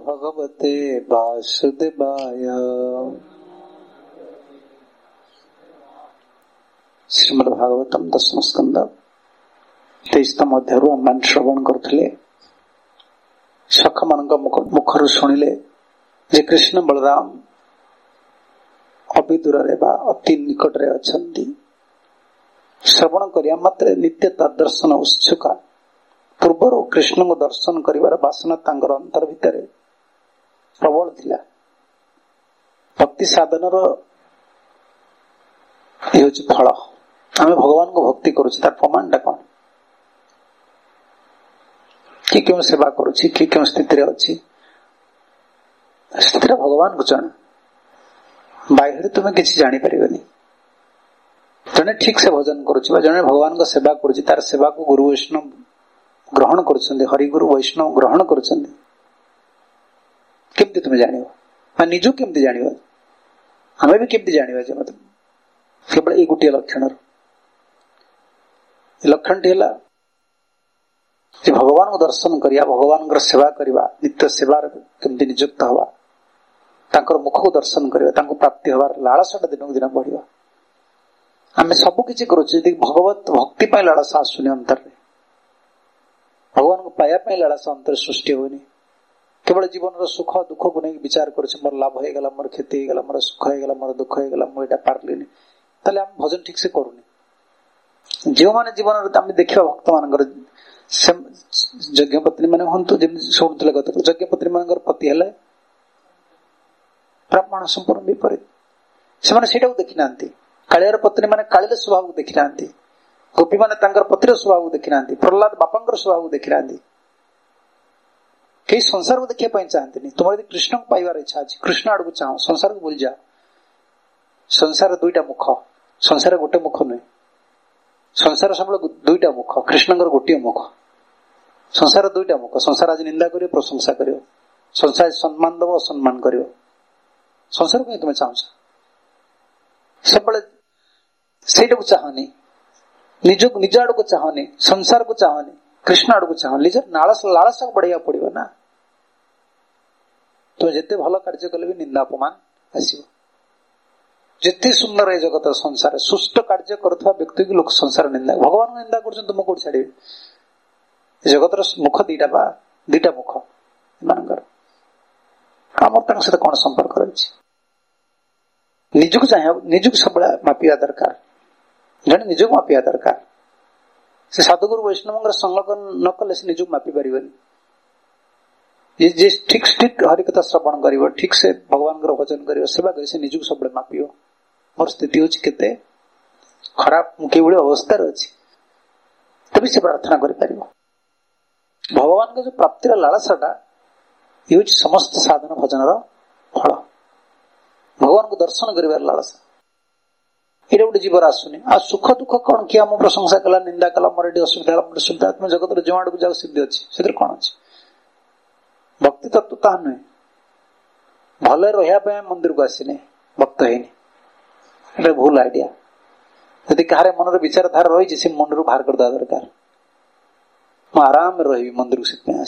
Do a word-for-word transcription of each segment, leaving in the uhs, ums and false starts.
भगवते वासुदेवाय। श्रीमद् भागवतम दशम स्कंद तेईसतम अध्याय आम श्रवण करथिले। सख मानक मुखर शुणिले जे कृष्ण बलराम अभी दूर अति निकट रे अछंती। श्रवण करिया मात्रे नित्य दर्शन उत्सुका पूर्वर कृष्ण को दर्शन करिवार वासना तांगर अंतर भितर प्रबल थिला। भक्ति साधन फल आम भगवान को भक्ति करुछि तार प्रमाण कौन? कि क्यों सेवा करुछि, कि क्यों स्थिति रे अछि, स्थिति भगवान को जान। बाहर तुम्हें किसी जानी परिबनी। जने ठीक से भजन करुछि बा जने भगवान को सेवा करुछि तार सेवा को गुरु वैष्णव ग्रहण करुछन्ति, हरिगुरु वैष्णव ग्रहण करुछन्ति। केमती तुम्हें जानिबो निजु केमती जानिबो हमें भी केमती जानिबा जे मतलब केवल ए गोटे लक्षण लक्षण है जे भगवान को दर्शन करिया भगवान को सेवा करिवा नित्य सेवा केमती नियुक्त हवा तांकर मुख को दर्शन करिवा तांको प्राप्ति हवार लालसाटा दिन दिन बढ़िया। आम सब किछि करूछु यदि भगवत भक्ति पाई लालसा आसुनी अंतर रे भगवान को पाया पाई लालसा अंतर सृष्टि होनी। केवल जीवन सुख दुख को नहीं विचार करुछ मोर लाभ हो गला मोर क्षति हो गला मोर सुख हो गला मोर दुख हो गला मु एटा पारलिनी ताले हम भजन ठीक से करूनी। जो माने जीवन आम देखा भक्त मानकर यज्ञ पत्नी माने हंतु शुणुले गत यज्ञ पत्नी मान पति हेले ब्राह्मण संपूर्ण विपरीत से देखी ना। कालियार पत्नी माने कालिर स्वभाव को देखी ना। गोपी माने तांकर पतिर स्वभाव को देखी ना। प्रहलाद बापांकर स्वभाव को देखी ना। कई संसार को देखा चाहते तुम यदि कृष्ण को पाइबार इच्छा अच्छी कृष्ण आड़ को चाह संसार को भूल जा। संसार दुईटा मुख, संसार गोटे मुख नुहे। संसार सब दुईटा मुख, कृष्ण गोटे मुख। संसार दुईटा मुख। संसार आज निंदा करियो प्रशंसा करियो, संसार सम्मान दब असम्मान करियो। संसार को तुम्हें चाहछ सब से चाहनी निज निज आड़ को चाहनी संसार को चाहनी कृष्ण आड़ को चाह निज लालसा लालसा को बढ़िया पड़ो ना। तुम जिते भल कार्य कले भी निंदा अपमान आसो। जिते सुंदर है जगत संसार सुष्ट कार्य करुवा व्यक्ति की लोक संसार निंदा भगवान निंदा कर तुम कौट छाड़े। जगत मुख दीटा बा दीटा मुख एमानकर आमर सहित कौन संपर्क रही। निजक चाहे निजक सब मापिया दरकार जड़े निजक मापिया दरकार। से साधुगुरु वैष्णव संग न कले से निजक मापी पार ठीक ठीक हरिकथा श्रवण कर ठीक से भगवान भजन कर सेवा कर निजक सब मापिव मोर स्थिति हूँ केते खराब मुझे अवस्था अच्छी तभी से प्रार्थना कर भगवान का जो प्राप्तिर लालसाटा ये समस्त साधन भजन फल। भगवान को दर्शन कर लालसा ये गोटे जीवर आसुनी आ सुख दुख कौन किए आम प्रशंसा कला निंदा कला मोर ये असुविधा मोर सुविधा तुम जगत जो आड़ को जाओ सिद्धि अच्छी से कौन अच्छी भक्ति तत्व ता नुहे। भले रहा मंदिर को आसने भक्त है भूल आइडिया। यदि कहार मन विचार धारा रही से मन रू बाहर करदे दरकार। मु आराम रही मंदिर को से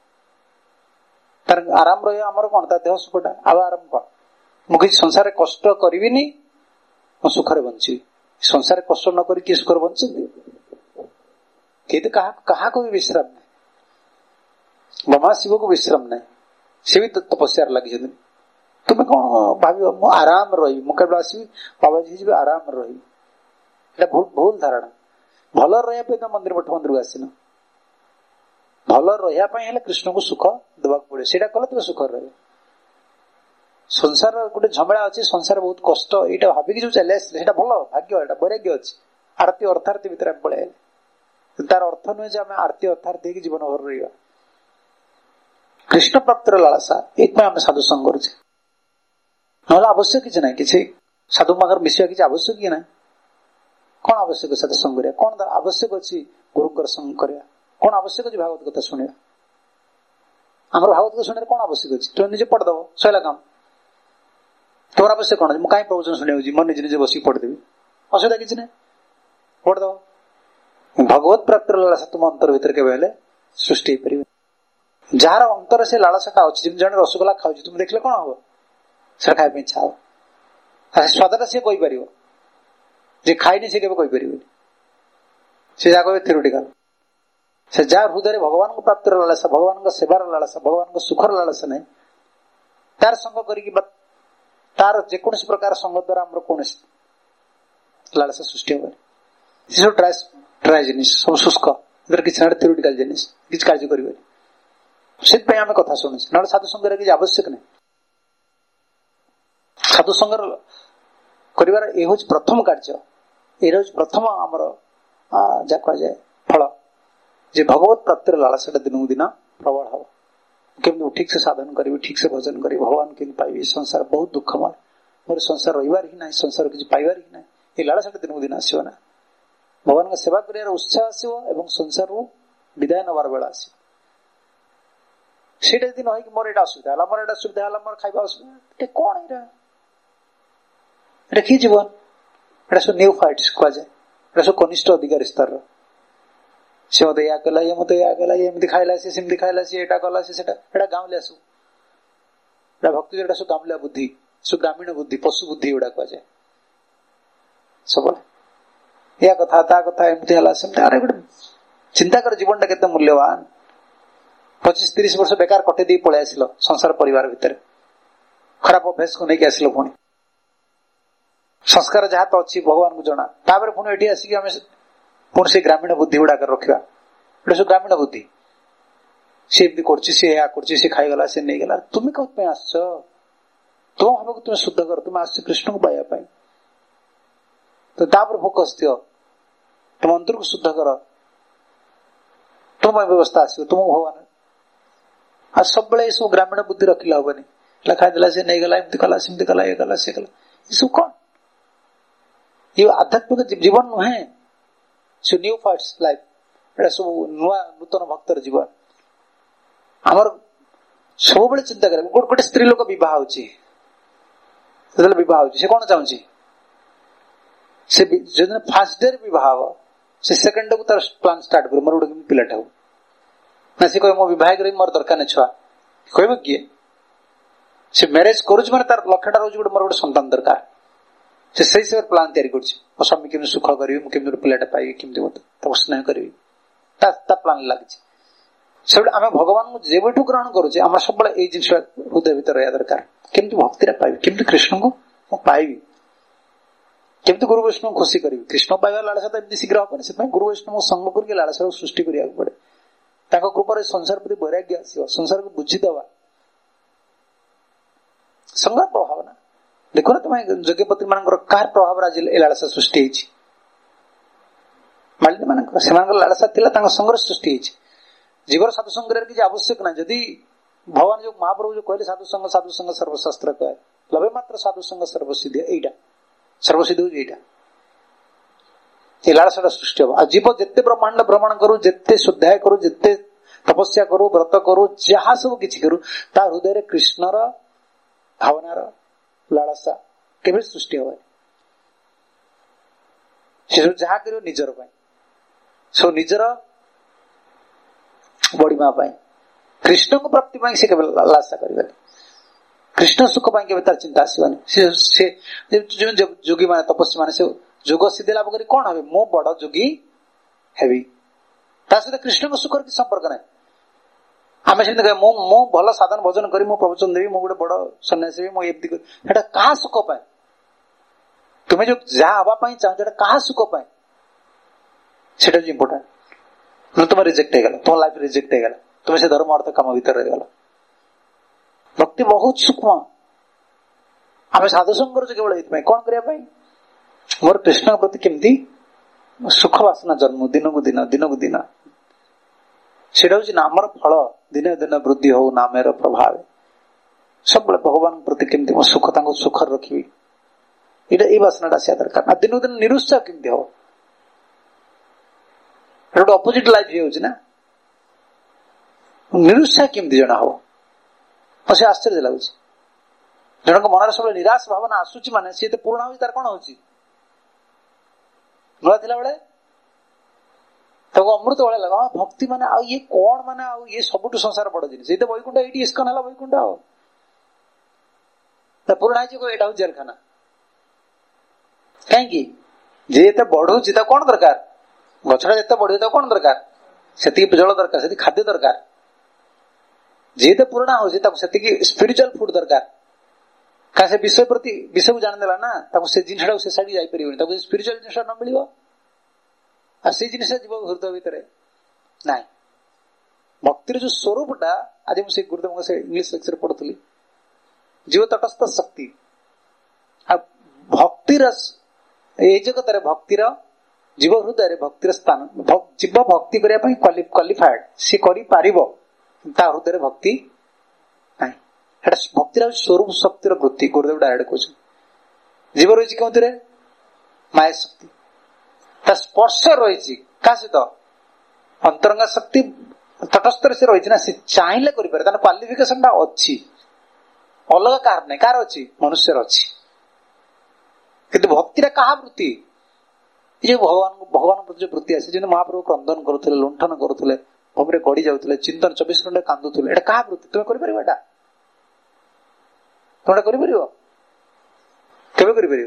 तार आराम रही आमर कौन ता देह सुखटा आ आराम कौन मुझे संसार कष्ट करी मु सुखरे बंची संसार कष्ट न करी किए सुखर बंचती किए क्या भी विश्राम नहीं। ब्रह्मा शिव को विश्राम नहीं सी भी तपस्या लगी तुम्हें कौन भाव मु आराम रही मुझे आसवि बाबा जी जी आराम रही भूल भूल धारणा। भल रही तो मंदिर मठ मंदिर को आसन भल रहा कृष्ण को सुख देवाक पड़े से कले तुम सुख रहे। संसार गोटे झमेला अच्छी संसार बहुत कष्ट यहाँ भाविकी जो चले आसे भल भाग्य वैराग्य अच्छी आरती अर्थार्थी भितर पड़े तार अर्थ नुहे आम आरती अर्थार्थी जीवन भर रहा। कृष्ण प्राप्तिर लालसा एक आम साधु संग कर आवश्यक किसी ना कि साधु पाखे मिसा किसी आवश्यक कि ना कौन आवश्यक साधु संग कर कौन आवश्यक अच्छी गुरु संग कर कौन आवश्यक अच्छी भागवत कथा शुणा आम भागवत कथा शुणे कौन आवश्यक अच्छी तुम निजे पढ़देव सैला काम तुम आवश्यक कौन मुझे कहीं प्रवचन शुणा मैं निजे निजे बस पढ़देवी असुविधा किसी ना पढ़देव। भगवत प्राप्तिर लालसा तुम अंतर भितर के सृष्टि हो पार ଯାହାର ଅନ୍ତର ସେ ଲାଳସାଟା ଅଛି, ଯେମିତି ଜଣେ ରସଗୋଲା ଖାଉଛି, ତୁମେ ଦେଖିଲେ କଣ ହବ? ସେଟା ଖାଇବା ପାଇଁ ଇଚ୍ଛା ହବ। ସ୍ୱାଦଟା ସିଏ କହିପାରିବ, ଯେ ଖାଇନି ସେ କେବେ କହିପାରିବନି। ସେ ଯାହା କହିବେ ଥିଓରିଟିକାଲ। ସେ ଯାହା ହୃଦୟରେ ଭଗବାନଙ୍କ ପ୍ରାପ୍ତିର ଲାଳସା, ଭଗବାନଙ୍କ ସେବାର ଲାଳସା, ଭଗବାନଙ୍କ ସୁଖର ଲାଳସା ନାହିଁ, ତାର ସଙ୍ଗ କରିକି ବା ତାର ଯେକୌଣସି ପ୍ରକାର ସଙ୍ଗ ଦ୍ୱାରା ଆମର କୌଣସି ଲାଳସା ସୃଷ୍ଟି ହବନି। ସେ ସବୁ ଡ୍ରାଏ ଡ୍ରାଏ ଜିନିଷ, ସବୁ ଶୁଷ୍କ, ଏଥିରେ କିଛି ନା ଥିଓରିଟିକାଲ ଜିନିଷ, କିଛି କାର୍ଯ୍ୟ କରିବନି। ସେଥିପାଇଁ ଆମେ କଥା ଶୁଣୁଛେ, ନହେଲେ ସାଧୁ ସଙ୍ଗରେ କିଛି ଆବଶ୍ୟକ ନାହିଁ। ସାଧୁ ସଙ୍ଗର କରିବାର ଏ ହଉଛି ପ୍ରଥମ କାର୍ଯ୍ୟ, ଏଇଟା ହଉଛି ପ୍ରଥମ ଆମର ଯାହା କୁହାଯାଏ ଫଳ, ଯେ ଭଗବତ ପ୍ରାପ୍ତିର ଲାଳସାଟା ଦିନକୁ ଦିନ ପ୍ରବଳ ହବ। କେମିତି ମୁଁ ଠିକ ସେ ସାଧନ କରିବି, ଠିକ ସେ ଭଜନ କରିବି, ଭଗବାନ କେମିତି ପାଇବି। ସଂସାର ବହୁତ ଦୁଃଖମୟ, ମୋର ସଂସାର ରହିବାର ହିଁ ନାହିଁ, ସଂସାର କିଛି ପାଇବାର ହିଁ ନାହିଁ। ଏଇ ଲାଳସାଟା ଦିନକୁ ଦିନ ଆସିବ ନା, ଭଗବାନଙ୍କ ସେବା କରିବାର ଉତ୍ସାହ ଆସିବ ଏବଂ ସଂସାରରୁ ବିଦାୟ ନେବାର ବେଳ ଆସିବ। ସେଇଟା ଯଦି ନହେଇକି ମୋର ଏଇଟା ଅସୁବିଧା ହେଲା, ମୋର ଏଇଟା ସୁବିଧା ହେଲା, ମୋର ଖାଇବା ଅସୁବିଧା, ଏ କଣ ଏଇଟା? ଏଇଟା କି ଜୀବନ? ଏଇଟା ସବୁ ନ୍ୟୁ ଫାଇଟ୍ସ କୁହାଯାଏ, ଏଇଟା ସବୁ କନିଷ୍ଠ ଅଧିକାରୀ ସ୍ତରର। ସେ ମତେ ଏୟା କଲା, ଇଏ ମତେ ଏୟା କଲା, ଏମିତି ଖାଇଲା, ସେ ସେମିତି ଖାଇଲା, ସେ ଏଇଟା କଲା, ସେ ସେଟା, ଏଇଟା ଗାଉଁଲିଆ ସବୁ। ଏଇଟା ଭକ୍ତି, ଏଇଟା ସବୁ ଗାଉଁଲିଆ ବୁଦ୍ଧି, ସବୁ ଗ୍ରାମୀଣ ବୁଦ୍ଧି, ପଶୁ ବୁଦ୍ଧି ଏଗୁଡା କୁହାଯାଏ ସବୁବେଳେ। ଏୟା କଥା, ତା କଥା, ଏମିତି ହେଲା, ସେମିତି। ଆରେ ଗୋଟେ ଚିନ୍ତା କର, ଜୀବନଟା କେତେ ମୂଲ୍ୟବାନ। ପଚିଶ ତିରିଶ ବର୍ଷ ବେକାର କଟେଇ ଦେଇ ପଳେଇ ଆସିଲ ସଂସାର ପରିବାର ଭିତରେ, ଖରାପ ଅଭ୍ୟାସକୁ ନେଇକି ଆସିଲ, ପୁଣି ସଂସ୍କାର ଯାହା ତ ଅଛି ଭଗବାନଙ୍କୁ ଜଣା, ତାପରେ ପୁଣି ଏଠି ଆସିକି ଆମେ ପୁଣି ସେ ଗ୍ରାମୀଣ ବୁଦ୍ଧି ଗୁଡାକ ରଖିବା। ଏଟା ସବୁ ଗ୍ରାମୀଣ ବୁଦ୍ଧି, ସେ ଏମିତି କରୁଛି, ସେ ଏହା କରୁଛି, ସେ ଖାଇଗଲା, ସେ ନେଇଗଲା। ତୁମେ କୋଉଥି ପାଇଁ ଆସିଛ? ତୁମ ଭାବକୁ ତୁମେ ଶୁଦ୍ଧ କର, ତୁମେ ଆସିଛ କୃଷ୍ଣଙ୍କୁ ପାଇବା ପାଇଁ, ତ ତାପରେ ଫୋକସ ଦିଅ, ତୁମ ଅନ୍ତରକୁ ଶୁଦ୍ଧ କର, ତୁମ ବ୍ୟବସ୍ଥା ଆସିବ, ତୁମକୁ ଭଗବାନ। ଆଉ ସବୁବେଳେ ଏସବୁ ଗ୍ରାମୀଣ ବୁଦ୍ଧି ରଖିଲେ ହବନି। ଖାଇଦେଲା, ସେ ନେଇଗଲା, ଏମିତି କଲା, ସେମିତି କଲା, ଇଏ କଲା, ସେ କଲା, ଏସବୁ କଣ? ଇଏ ଆଧ୍ୟାତ୍ମିକ ଜୀବନ ନୁହେଁ, ସେ ନ୍ୟୁ ଫାଇଟ୍ସ ଲାଇଫ। ଏଟା ସବୁ ନୂଆ ନୂତନ ଭକ୍ତର ଜୀବନ। ଆମର ସବୁବେଳେ ଚିନ୍ତା କରେ, ଗୋଟେ ସ୍ତ୍ରୀ ଲୋକ ବିବାହ ହଉଛି, ଯେତେବେଳେ ବିବାହ ହଉଛି ସେ କଣ ଚାହୁଁଛି? ସେ ଯୋଉଦିନ ଫାର୍ଷ୍ଟ ଡେ ରେ ବିବାହ ହବ, ସେ ସେକେଣ୍ଡ ଡେ କୁ ତାର ପ୍ଲାନ ଷ୍ଟାର୍ଟ କରିବ, ମୋର ଗୋଟେ ପିଲାଟା ହଉ ନା। ସେ କହିବ ମୋ ବିବାହ କରିବି, ମୋର ଦରକାର ନାହିଁ ଛୁଆ। କହିବ କିଏ? ସେ ମ୍ୟାରେଜ କରୁଛି ମାନେ ତାର ଲକ୍ଷ୍ୟଟା ରହୁଛି ଗୋଟେ ମୋର ଗୋଟେ ସନ୍ତାନ ଦରକାର। ସେ ସେଇ ହିସାବରେ ପ୍ଲାନ ତିଆରି କରୁଛି, ମୋ ସ୍ୱାମୀ କେମିତି ସୁଖ କରିବି, ମୁଁ କେମିତି ଗୋଟେ ପିଲାଟା ପାଇବି, କେମିତି ତାକୁ ସ୍ନେହ କରିବି, ତା ତା ପ୍ଲାନ ଲାଗିଛି। ସେବେଳେ ଆମେ ଭଗବାନଙ୍କୁ ଯେବେଠୁ ଗ୍ରହଣ କରୁଛେ, ଆମର ସବୁବେଳେ ଏଇ ଜିନିଷ ହୃଦୟ ଭିତରେ ରହିବା ଦରକାର। କେମିତି ଭକ୍ତିରେ ପାଇବି, କେମିତି କୃଷ୍ଣଙ୍କୁ ମୁଁ ପାଇବି, କେମିତି ଗୁରୁ ବୈଷ୍ଣବଙ୍କୁ ଖୁସି କରିବି। କୃଷ୍ଣ ପାଇବା ଲାଳସା ତ ଏମିତି ଶୀଘ୍ର ହବନି, ସେଥିପାଇଁ ଗୁରୁ ବୈଷ୍ଣବଙ୍କୁ ସଙ୍ଗ କରିକି ଲାଳସାକୁ ସୃଷ୍ଟି କରିବାକୁ ପଡେ। ତାଙ୍କ କୃପାରେ ସଂସାର ପ୍ରତି ବୈରାଗ୍ୟ ଆସିବ, ସଂସାରକୁ ବୁଝିଦବା। ସଂଘର ପ୍ରଭାବ ନା, ଦେଖୁନ ତମେ ଯଜ୍ଞପତି ମାନଙ୍କର କାହାର ପ୍ରଭାବରେ ଆଜି ଏ ଲାଳସା ସୃଷ୍ଟି ହେଇଛି? ମାଳିନୀ ମାନଙ୍କର, ସେମାନଙ୍କର ଲାଳସା ଥିଲା, ତାଙ୍କ ସଂଘର ସୃଷ୍ଟି ହେଇଛି। ଜୀବର ସାଧୁ ସଂଗ୍ରହରେ କିଛି ଆବଶ୍ୟକ ନାହିଁ। ଯଦି ଭଗବାନ ଯୋଉ ମହାପ୍ରଭୁ ଯୋଉ କହିଲେ ସାଧୁ ସଂଘ ସାଧୁ ସଂଘ ସର୍ବଶାସ୍ତ୍ର କହେ, ଲବେ ମାତ୍ର ସାଧୁ ସଂଘ ସର୍ବସିଦ୍ଧି, ଏଇଟା ସର୍ବସିଦ୍ଧି ହଉଛି ଏଇଟା। ଏ ଲାଳସାଟା ସୃଷ୍ଟି ହବ। ଆଉ ଜୀବ ଯେତେ ବ୍ରହ୍ମାଣ୍ଡ ଭ୍ରମଣ କରୁ, ଯେତେ ଶୁଦ୍ଧାୟ କରୁ, ଯେତେ ତପସ୍ୟା କରୁ, ବ୍ରତ କରୁ, ଯାହା ସବୁ କିଛି କରୁ, ତା ହୃଦୟରେ କୃଷ୍ଣର ଭାବନାର ଲାଳସା କେବେ ସୃଷ୍ଟି ହବନି। ସେ ସବୁ ଯାହା କରିବ ନିଜର ପାଇଁ, ସବୁ ନିଜର ବଡିମା ପାଇଁ, କୃଷ୍ଣଙ୍କ ପ୍ରାପ୍ତି ପାଇଁ ସେ କେବେ ଲାଳସା କରିବେନି। କୃଷ୍ଣ ସୁଖ ପାଇଁ କେବେ ତାର ଚିନ୍ତା ଆସିବନି। ସେ ଯୋଗୀ ମାନେ, ତପସ୍ୱୀ ମାନେ, ସେ ଯୋଗ ସିଦ୍ଧି ଲାଭ କରି କଣ ହେବେ? ମୁଁ ବଡ ଯୋଗୀ ହେବି, ତା ସହିତ କୃଷ୍ଣଙ୍କ ସୁଖର କିଛି ସମ୍ପର୍କ ନାହିଁ। ଆମେ ସେମିତି କହିବା, ମୁଁ ମୁଁ ଭଲ ସାଧନ ଭଜନ କରି ମୁଁ ପ୍ରବଚନ ଦେବି, ମୁଁ ଗୋଟେ ବଡ ସନ୍ନ୍ୟାସୀ ହେବି, ମୁଁ ଏମିତି କରି। ସେଟା କାହା ସୁଖ ପାଇଁ? ତୁମେ ଯୋଉ ଯାହା ହବା ପାଇଁ ଚାହୁଁଛ, ସେଟା କାହା ସୁଖ ପାଇଁ? ସେଟା ହଉଛି ଇମ୍ପୋର୍ଟାଣ୍ଟ। ତୁମେ ରିଜେକ୍ଟ ହେଇଗଲା, ତୁମ ଲାଇଫ ରିଜେକ୍ଟ ହେଇଗଲା, ତୁମେ ସେ ଧର୍ମ ଅର୍ଥ କାମ ଭିତରେ ରହିଗଲା। ଭକ୍ତି ବହୁତ ସୂକ୍ଷ୍ମ। ଆମେ ସାଧୁ ସଂଘ କରୁଛୁ କେବଳ ଏଇଥିପାଇଁ, କଣ କରିବା ପାଇଁ? ମୋର କୃଷ୍ଣଙ୍କ ପ୍ରତି କେମିତି ସୁଖ ବାସନା ଜନ୍ମ, ଦିନକୁ ଦିନ ଦିନକୁ ଦିନ। ସେଇଟା ହଉଛି ନାମର ଫଳ। ଦିନେ ଦିନ ବୃଦ୍ଧି ହଉ ନାମର ପ୍ରଭାବ। ସବୁବେଳେ ଭଗବାନଙ୍କ ପ୍ରତି କେମିତି ମୋ ସୁଖ, ତାଙ୍କୁ ସୁଖରେ ରଖିବି, ଏଇଟା ଏଇ ବାସନାଟା ଆସିବା ଦରକାର। ନା ଦିନକୁ ଦିନ ନିରୁତ୍ସାହ କେମିତି ହବ? ଗୋଟେ ଅପୋଜିଟ ଲାଇଫ ହେଇଯାଉଛି ନା। ନିରୁତ୍ସାହ କେମିତି ଜଣା ହବ? ସେ ଆଶ୍ଚର୍ଯ୍ୟ ଲାଗୁଛି। ଜଣଙ୍କ ମନରେ ସବୁବେଳେ ନିରାଶ ଭାବନା ଆସୁଛି ମାନେ ସିଏ ତ ପୁରୁଣା ହଉଛି, ତାର କଣ ହଉଛି? ନୂଆ ଥିଲା ବେଳେ ତାକୁ ଅମୃତ ଭଳିଆ ଲାଗେ। ହଁ ଭକ୍ତି ମାନେ ଆଉ ଇଏ କଣ ମାନେ ଆଉ ଇଏ ସବୁଠୁ ସଂସାର ବଡ ଜିନିଷ, ଏଇ ତ ବୈକୁଣ୍ଠ, ଏଇଠି ଇସ୍କନ ହେଲା ବୈକୁଣ୍ଠ। ଆଉ ତା ପୁରୁଣା ହେଇଛି ଏଇଟା ହଉଛି ଜେଲଖାନା। କାହିଁକି? ଯେ ଏତେ ବଢଉଛି ତାକୁ କଣ ଦରକାର? ଗଛଟା ଯେତେ ବଢିବ ତାକୁ କଣ ଦରକାର? ସେତିକି ଜଳ ଦରକାର, ସେତିକି ଖାଦ୍ୟ ଦରକାର। ଯେତେ ପୁରୁଣା ହଉଛି ତାକୁ ସେତିକି ସ୍ପିରିଚୁଆଲ ଫୁଡ ଦରକାର। କାରଣ ସେ ବିଷୟ ପ୍ରତି ବିଷୟକୁ ଜାଣିଦେଲା ନା, ତାକୁ ସେ ଜିନିଷଟାକୁ ସେ ସାଇଡ୍ ଯାଇପାରିବନି। ତାକୁ ସ୍ପିରିଚୁଆଲ ଜିନିଷ ନ ମିଳିବ, ଆଉ ସେଇ ଜିନିଷ ଯିବ ହୃଦୟ ଭିତରେ ନାଇଁ। ଭକ୍ତିର ଯୋଉ ସ୍ୱରୂପଟା, ଆଜି ମୁଁ ସେ ଗୁରୁଦେବଙ୍କ ସେ ଇଂଲିଶ ଲେକ୍ଚର ପଢୁଥିଲି, ଜୀବ ତଟସ୍ଥ ଶକ୍ତି। ଆଉ ଭକ୍ତିର ଏଇ ଜଗତରେ ଭକ୍ତିର ଜୀବ ହୃଦୟରେ ଭକ୍ତିର ସ୍ଥାନ, ଜୀବ ଭକ୍ତି କରିବା ପାଇଁ କ୍ୱାଲିଫାଏଡ, ସେ କରିପାରିବ, ତା ହୃଦୟରେ ଭକ୍ତି ନାହିଁ। ସେଟା ଭକ୍ତିର ସ୍ୱରୂପ ଶକ୍ତିର ବୃତ୍ତି। ଗୁରୁଦେବ ଡାଇରେକ୍ଟ କହୁଛନ୍ତି ଜୀବ ରହିଛି କେଉଁଥିରେ? ମାୟା ଶକ୍ତି। ତା ସ୍ପର୍ଶ ରହିଛି କାହା ସହିତ? ଅନ୍ତରଙ୍ଗା ଶକ୍ତି ତଟସ୍ଥରେ ସେ ରହିଛି ନା, ସେ ଚାହିଁଲେ କରିପାରେ, ତାର କ୍ୱାଲିଫିକେସନ ଟା ଅଛି, ଅଲଗା କାହାର ନାହିଁ। କାହାର ଅଛି? ମନୁଷ୍ୟର ଅଛି। କିନ୍ତୁ ଭକ୍ତିଟା କାହା ବୃତ୍ତି? ଏ ଯୋଉ ଭଗବାନ ଭଗବାନ ପ୍ରତି ଯୋଉ ବୃତ୍ତି ଆସେ, ଯେମିତି ମହାପ୍ରଭୁ କ୍ରନ୍ଦନ କରୁଥିଲେ, ଲୁଣ୍ଠନ କରୁଥିଲେ, ଭୂମିରେ ଗଡି ଯାଉଥିଲେ, ଚିନ୍ତନ ଚବିଶ ଘଣ୍ଟା କାନ୍ଦୁଥିଲେ, ଏଟା କାହା ବୃତ୍ତି? ତୁମେ କରିପାରିବ? ଏଟା ତୁମେ କରିପାରିବ? କେବେ କରିପାରିବ?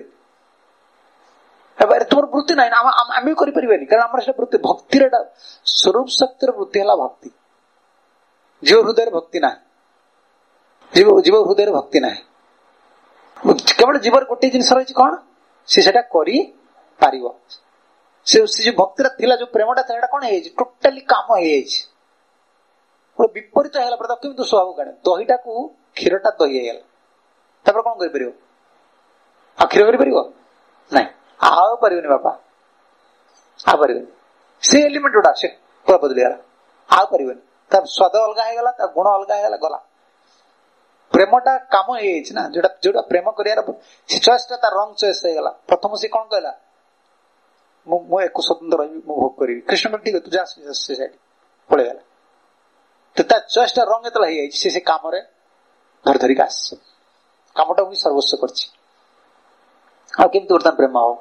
ତୁମର ବୃତ୍ତି ନାହିଁ, ଆମେ ବି କରିପାରିବାନି, କାରଣ ଆମର ସେଟା ବୃତ୍ତି। ଭକ୍ତିର ଏଟା ସ୍ୱରୂପ ଶକ୍ତିର ବୃତ୍ତି ହେଲା ଭକ୍ତି। ଜୀବ ହୃଦୟରେ ଭକ୍ତି ନାହିଁ, ଜୀବ ଜୀବ ହୃଦୟରେ ଭକ୍ତି ନାହିଁ। କେବଳ ଜୀବର ଗୋଟିଏ ଜିନିଷ ରହିଛି, କଣ? ସେ ସେଟା କରିପାରିବ। ସେ ଯୋଉ ଭକ୍ତିଟା ଥିଲା, ଯୋଉ ପ୍ରେମଟା ଥିଲା, ସେଟା କଣ ହେଇଯାଇଛି? ଟୋଟାଲି କାମ ହେଇଯାଇଛି। ଗୋଟେ ବିପରୀତ ହେଇଗଲା ପରେ ତାକୁ କେମିତି ସ୍ୱଭାବ କାଢେ? ଦହିଟାକୁ କ୍ଷୀରଟା ଦହି ହେଇଗଲା, ତାପରେ କଣ କରିପାରିବ? ଆଉ କ୍ଷୀର କରିପାରିବ? ନାଇଁ, ଆଉ ପାରିବନି ବାପା, ଆଉ ପାରିବନି। ସେ ଏଲିମେଣ୍ଟ ଗୁଡା ସେ ପୁରା ବଦଳିଗଲା, ଆଉ ପାରିବନି। ତା ସ୍ୱାଦ ଅଲଗା ହେଇଗଲା, ତା ଗୁଣ ଅଲଗା ହେଇଗଲା, ଗଲା। ପ୍ରେମଟା କାମ ହେଇଯାଇଛି ନା, ଯୋଉଟା ଯୋଉଟା ପ୍ରେମ କରିବାର ଚଏସ ଟା, ତାର ରଙ୍ଗ ଚଏସ ହେଇଗଲା। ପ୍ରଥମ ସେ କଣ କହିଲା? ମୁଁ ମୁଁ ଏକ ସ୍ୱତନ୍ତ୍ର ରହିବି, ମୁଁ ଭୋଗ କରିବି। କୃଷ୍ଣ ଠିକ ତୁ ଯା, ପଳେଇଗଲା। ତ ତା ଚଏସ ଟା ରଙ୍ଗ ଯେତେବେଳେ ହେଇଯାଇଛି, ସେ ସେ କାମରେ ଧରି ଧରିକି ଆସିଛି, କାମଟାକୁ ବି ସର୍ବସ୍ୱ କରିଛି। ଆଉ କେମିତି ବର୍ତ୍ତମାନ ପ୍ରେମ ହବ?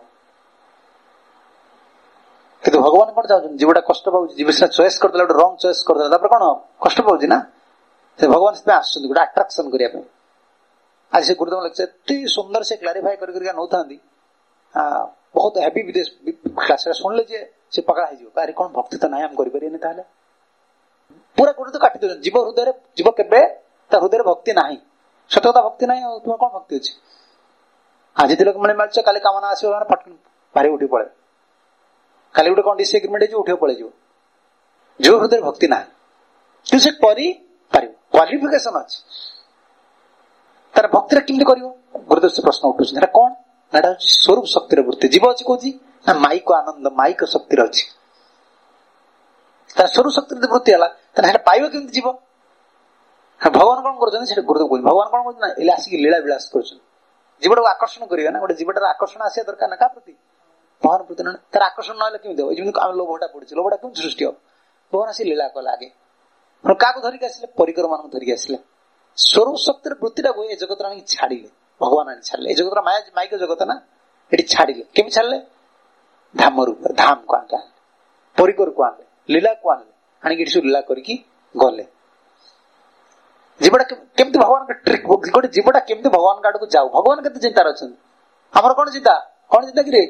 କିନ୍ତୁ ଭଗବାନ କଣ ଚାହୁଁଛନ୍ତି? ଜୀବଟା କଷ୍ଟ ପାଉଛି, ଜୀବ ସିନା ଚଏସ କରିଦେଲା, ଗୋଟେ ରଙ୍ଗ ଚଏସ କରିଦେଲା, ତାପରେ କଣ କଷ୍ଟ ପାଉଛି ନା। ସେ ଭଗବାନ ସେଥିପାଇଁ ଆସୁଛନ୍ତି ଗୋଟେ ଆଟ୍ରାକ୍ସନ କରିବା ପାଇଁ। ଆଜି ସେ ଗୁରୁଦେବ ଲେକ୍ଚର ଏତେ ସୁନ୍ଦର ସେ କ୍ଲାରିଫାଇ କରି କରିକା ନଉଥାନ୍ତି, ବହୁତ ହେଭି ବିଦେଶ କ୍ଲାସରେ ଶୁଣିଲେ ଯେ ସେ ପକଡ଼ା ହେଇଯିବ। ଆରେ କଣ ଭକ୍ତି ତ ନାହିଁ, ଆମେ କରିପାରିବେନି ତାହେଲେ। ପୁରା ଗୁରୁଦେବ କାଟି ଦଉଛନ୍ତି। ଜୀବ ହୃଦୟରେ, ଜୀବ କେବେ ତା ହୃଦୟରେ ଭକ୍ତି ନାହିଁ, ସତ କଥା ଭକ୍ତି ନାହିଁ। ଆଉ ତୁମର କଣ ଭକ୍ତି ଅଛି? ଆଜି ତିଲକ ମଣି ମାରିଛ, କାଲି କାମନା ଆସିବ ମାନେ ପଟନ ଭାରି ଉଠି ପଳେଇ, କାଲି ଗୋଟେ କଣ ଡିସଏଗ୍ରିମେଣ୍ଟ ହେଇଯିବ, ଉଠିବ ପଳେଇଯିବ। ଯୋଉ ହୃଦୟରେ ଭକ୍ତି ନାହିଁ, କିନ୍ତୁ ସେ କରିପାରିବ, କ୍ୱାଲିଫିକେସନ ଅଛି। ତାର ଭକ୍ତିରେ କେମିତି କରିବ? ଗୁରୁଦେବ ସେ ପ୍ରଶ୍ନ ଉଠୁଛନ୍ତି। ଏଟା କଣ? ଏଟା ହଉଛି ସ୍ୱରୂପ ଶକ୍ତିର ବୃତ୍ତି। ଜୀବ ଅଛି କହୁଛି ନା ମାଇକ ଆନନ୍ଦ, ମାଇକ ଶକ୍ତିର ଅଛି। ତାର ସ୍ୱରୂପ ଶକ୍ତିର ଯଦି ବୃତ୍ତି ହେଲା, ତାହେଲେ ସେଟା ପାଇବ କେମିତି ଯିବ? ଭଗବାନ କଣ କରୁଛନ୍ତି? ସେଟା ଗୁରୁଦେବ କହୁଛନ୍ତି। ଭଗବାନ କଣ କରୁଛନ୍ତି ନା, ଏଲେ ଆସିକି ଲୀଳା ବିଳାସ କରୁଛନ୍ତି। ଜୀବଟାକୁ ଆକର୍ଷଣ କରିବେ ନା, ଗୋଟେ ଜୀବଟାର ଆକର୍ଷଣ ଆସିବା ଦରକାର ନା, କାହା ପ୍ରତି? ଭଗବାନ ପ୍ରତି। ନା ତାର ଆକର୍ଷଣ ନହେଲେ କେମିତି ହବ? ଯେମିତି ଆମେ ଲୋଭଟା ପଡିଛି, ଲୋଭଟା କେମିତି ସୃଷ୍ଟି ହବ? ଭଗବାନ ଆସି ଲୀଳା କଲା ଆଗେ। କାହାକୁ ଧରିକି ଆସିଲେ? ପରିକର ମାନଙ୍କୁ ଧରିକି ଆସିଲେ। ସ୍ୱରୂପ ଶକ୍ତିର ବୃତ୍ତିଟାକୁ ଏ ଜଗତରେ ଆଣିକି ଛାଡିଲେ, ଭଗବାନ ଆଣି ଛାଡିଲେ। ଏ ଜଗତର ମାୟା ମାଇକ ଜଗତ ନା, ଏଠି ଛାଡିଲେ। କେମିତି ଛାଡିଲେ? ଧାମ ରୂପରେ, ଧାମକୁ ଆଣିଲେ, ପରିକରକୁ ଆଣିଲେ, ଲୀଳାକୁ ଆଣିଲେ, ଆଣିକି ଏଠି ସବୁ ଲୀଳା କରିକି ଗଲେ। ଜୀବଟା କେମିତି ଭଗବାନଙ୍କ ଟ୍ରିକ୍, ଗୋଟେ ଜୀବଟା କେମିତି ଭଗବାନଙ୍କ ଆଡକୁ ଯାଉ। ଭଗବାନ କେତେ ଚିନ୍ତାରେ ଅଛନ୍ତି। ଆମର କଣ ଚିନ୍ତା? କଣ ଚିନ୍ତା କିରେ?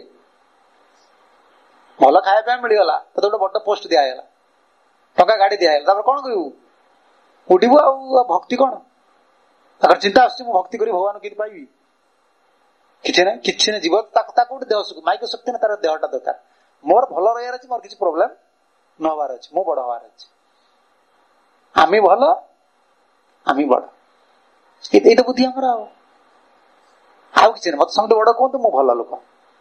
ଭଲ ଖାଇବା ପାଇଁ ମିଳିଗଲା, ତତେ ଗୋଟେ ବଡ ପୋଷ୍ଟ ଦିଆହେଲା, ଟଙ୍କା ଗାଡି ଦିଆହେଲା, ତାପରେ କଣ କରିବୁ? ଉଠିବୁ। ଆଉ ଭକ୍ତି କଣ? ତାଙ୍କର ଚିନ୍ତା ଆସୁଛି, ମୁଁ ଭକ୍ତି କରି ଭଗବାନ କେମିତି ପାଇବି? କିଛି ନାହିଁ, କିଛି ନାହିଁ। ଜୀବ ତାକୁ ଗୋଟେ ଦେହ ସୁଖ, ମାଇକ ଶକ୍ତି ନା, ତାର ଦେହଟା ଦରକାର। ମୋର ଭଲ ରହିବାର ଅଛି, ମୋର କିଛି ପ୍ରୋବ୍ଲେମ ନ ହବାର ଅଛି, ମୁଁ ବଡ ହବାର ଅଛି। ଆମେ ଭଲ, ଆମେ ବଡ, ଏଇଟା ବୁଦ୍ଧି ଆମର। ଆଉ ଆଉ କିଛି ନାହିଁ। ମତେ ସମସ୍ତେ ବଡ କୁହନ୍ତୁ, ମୁଁ ଭଲ ଲୋକ।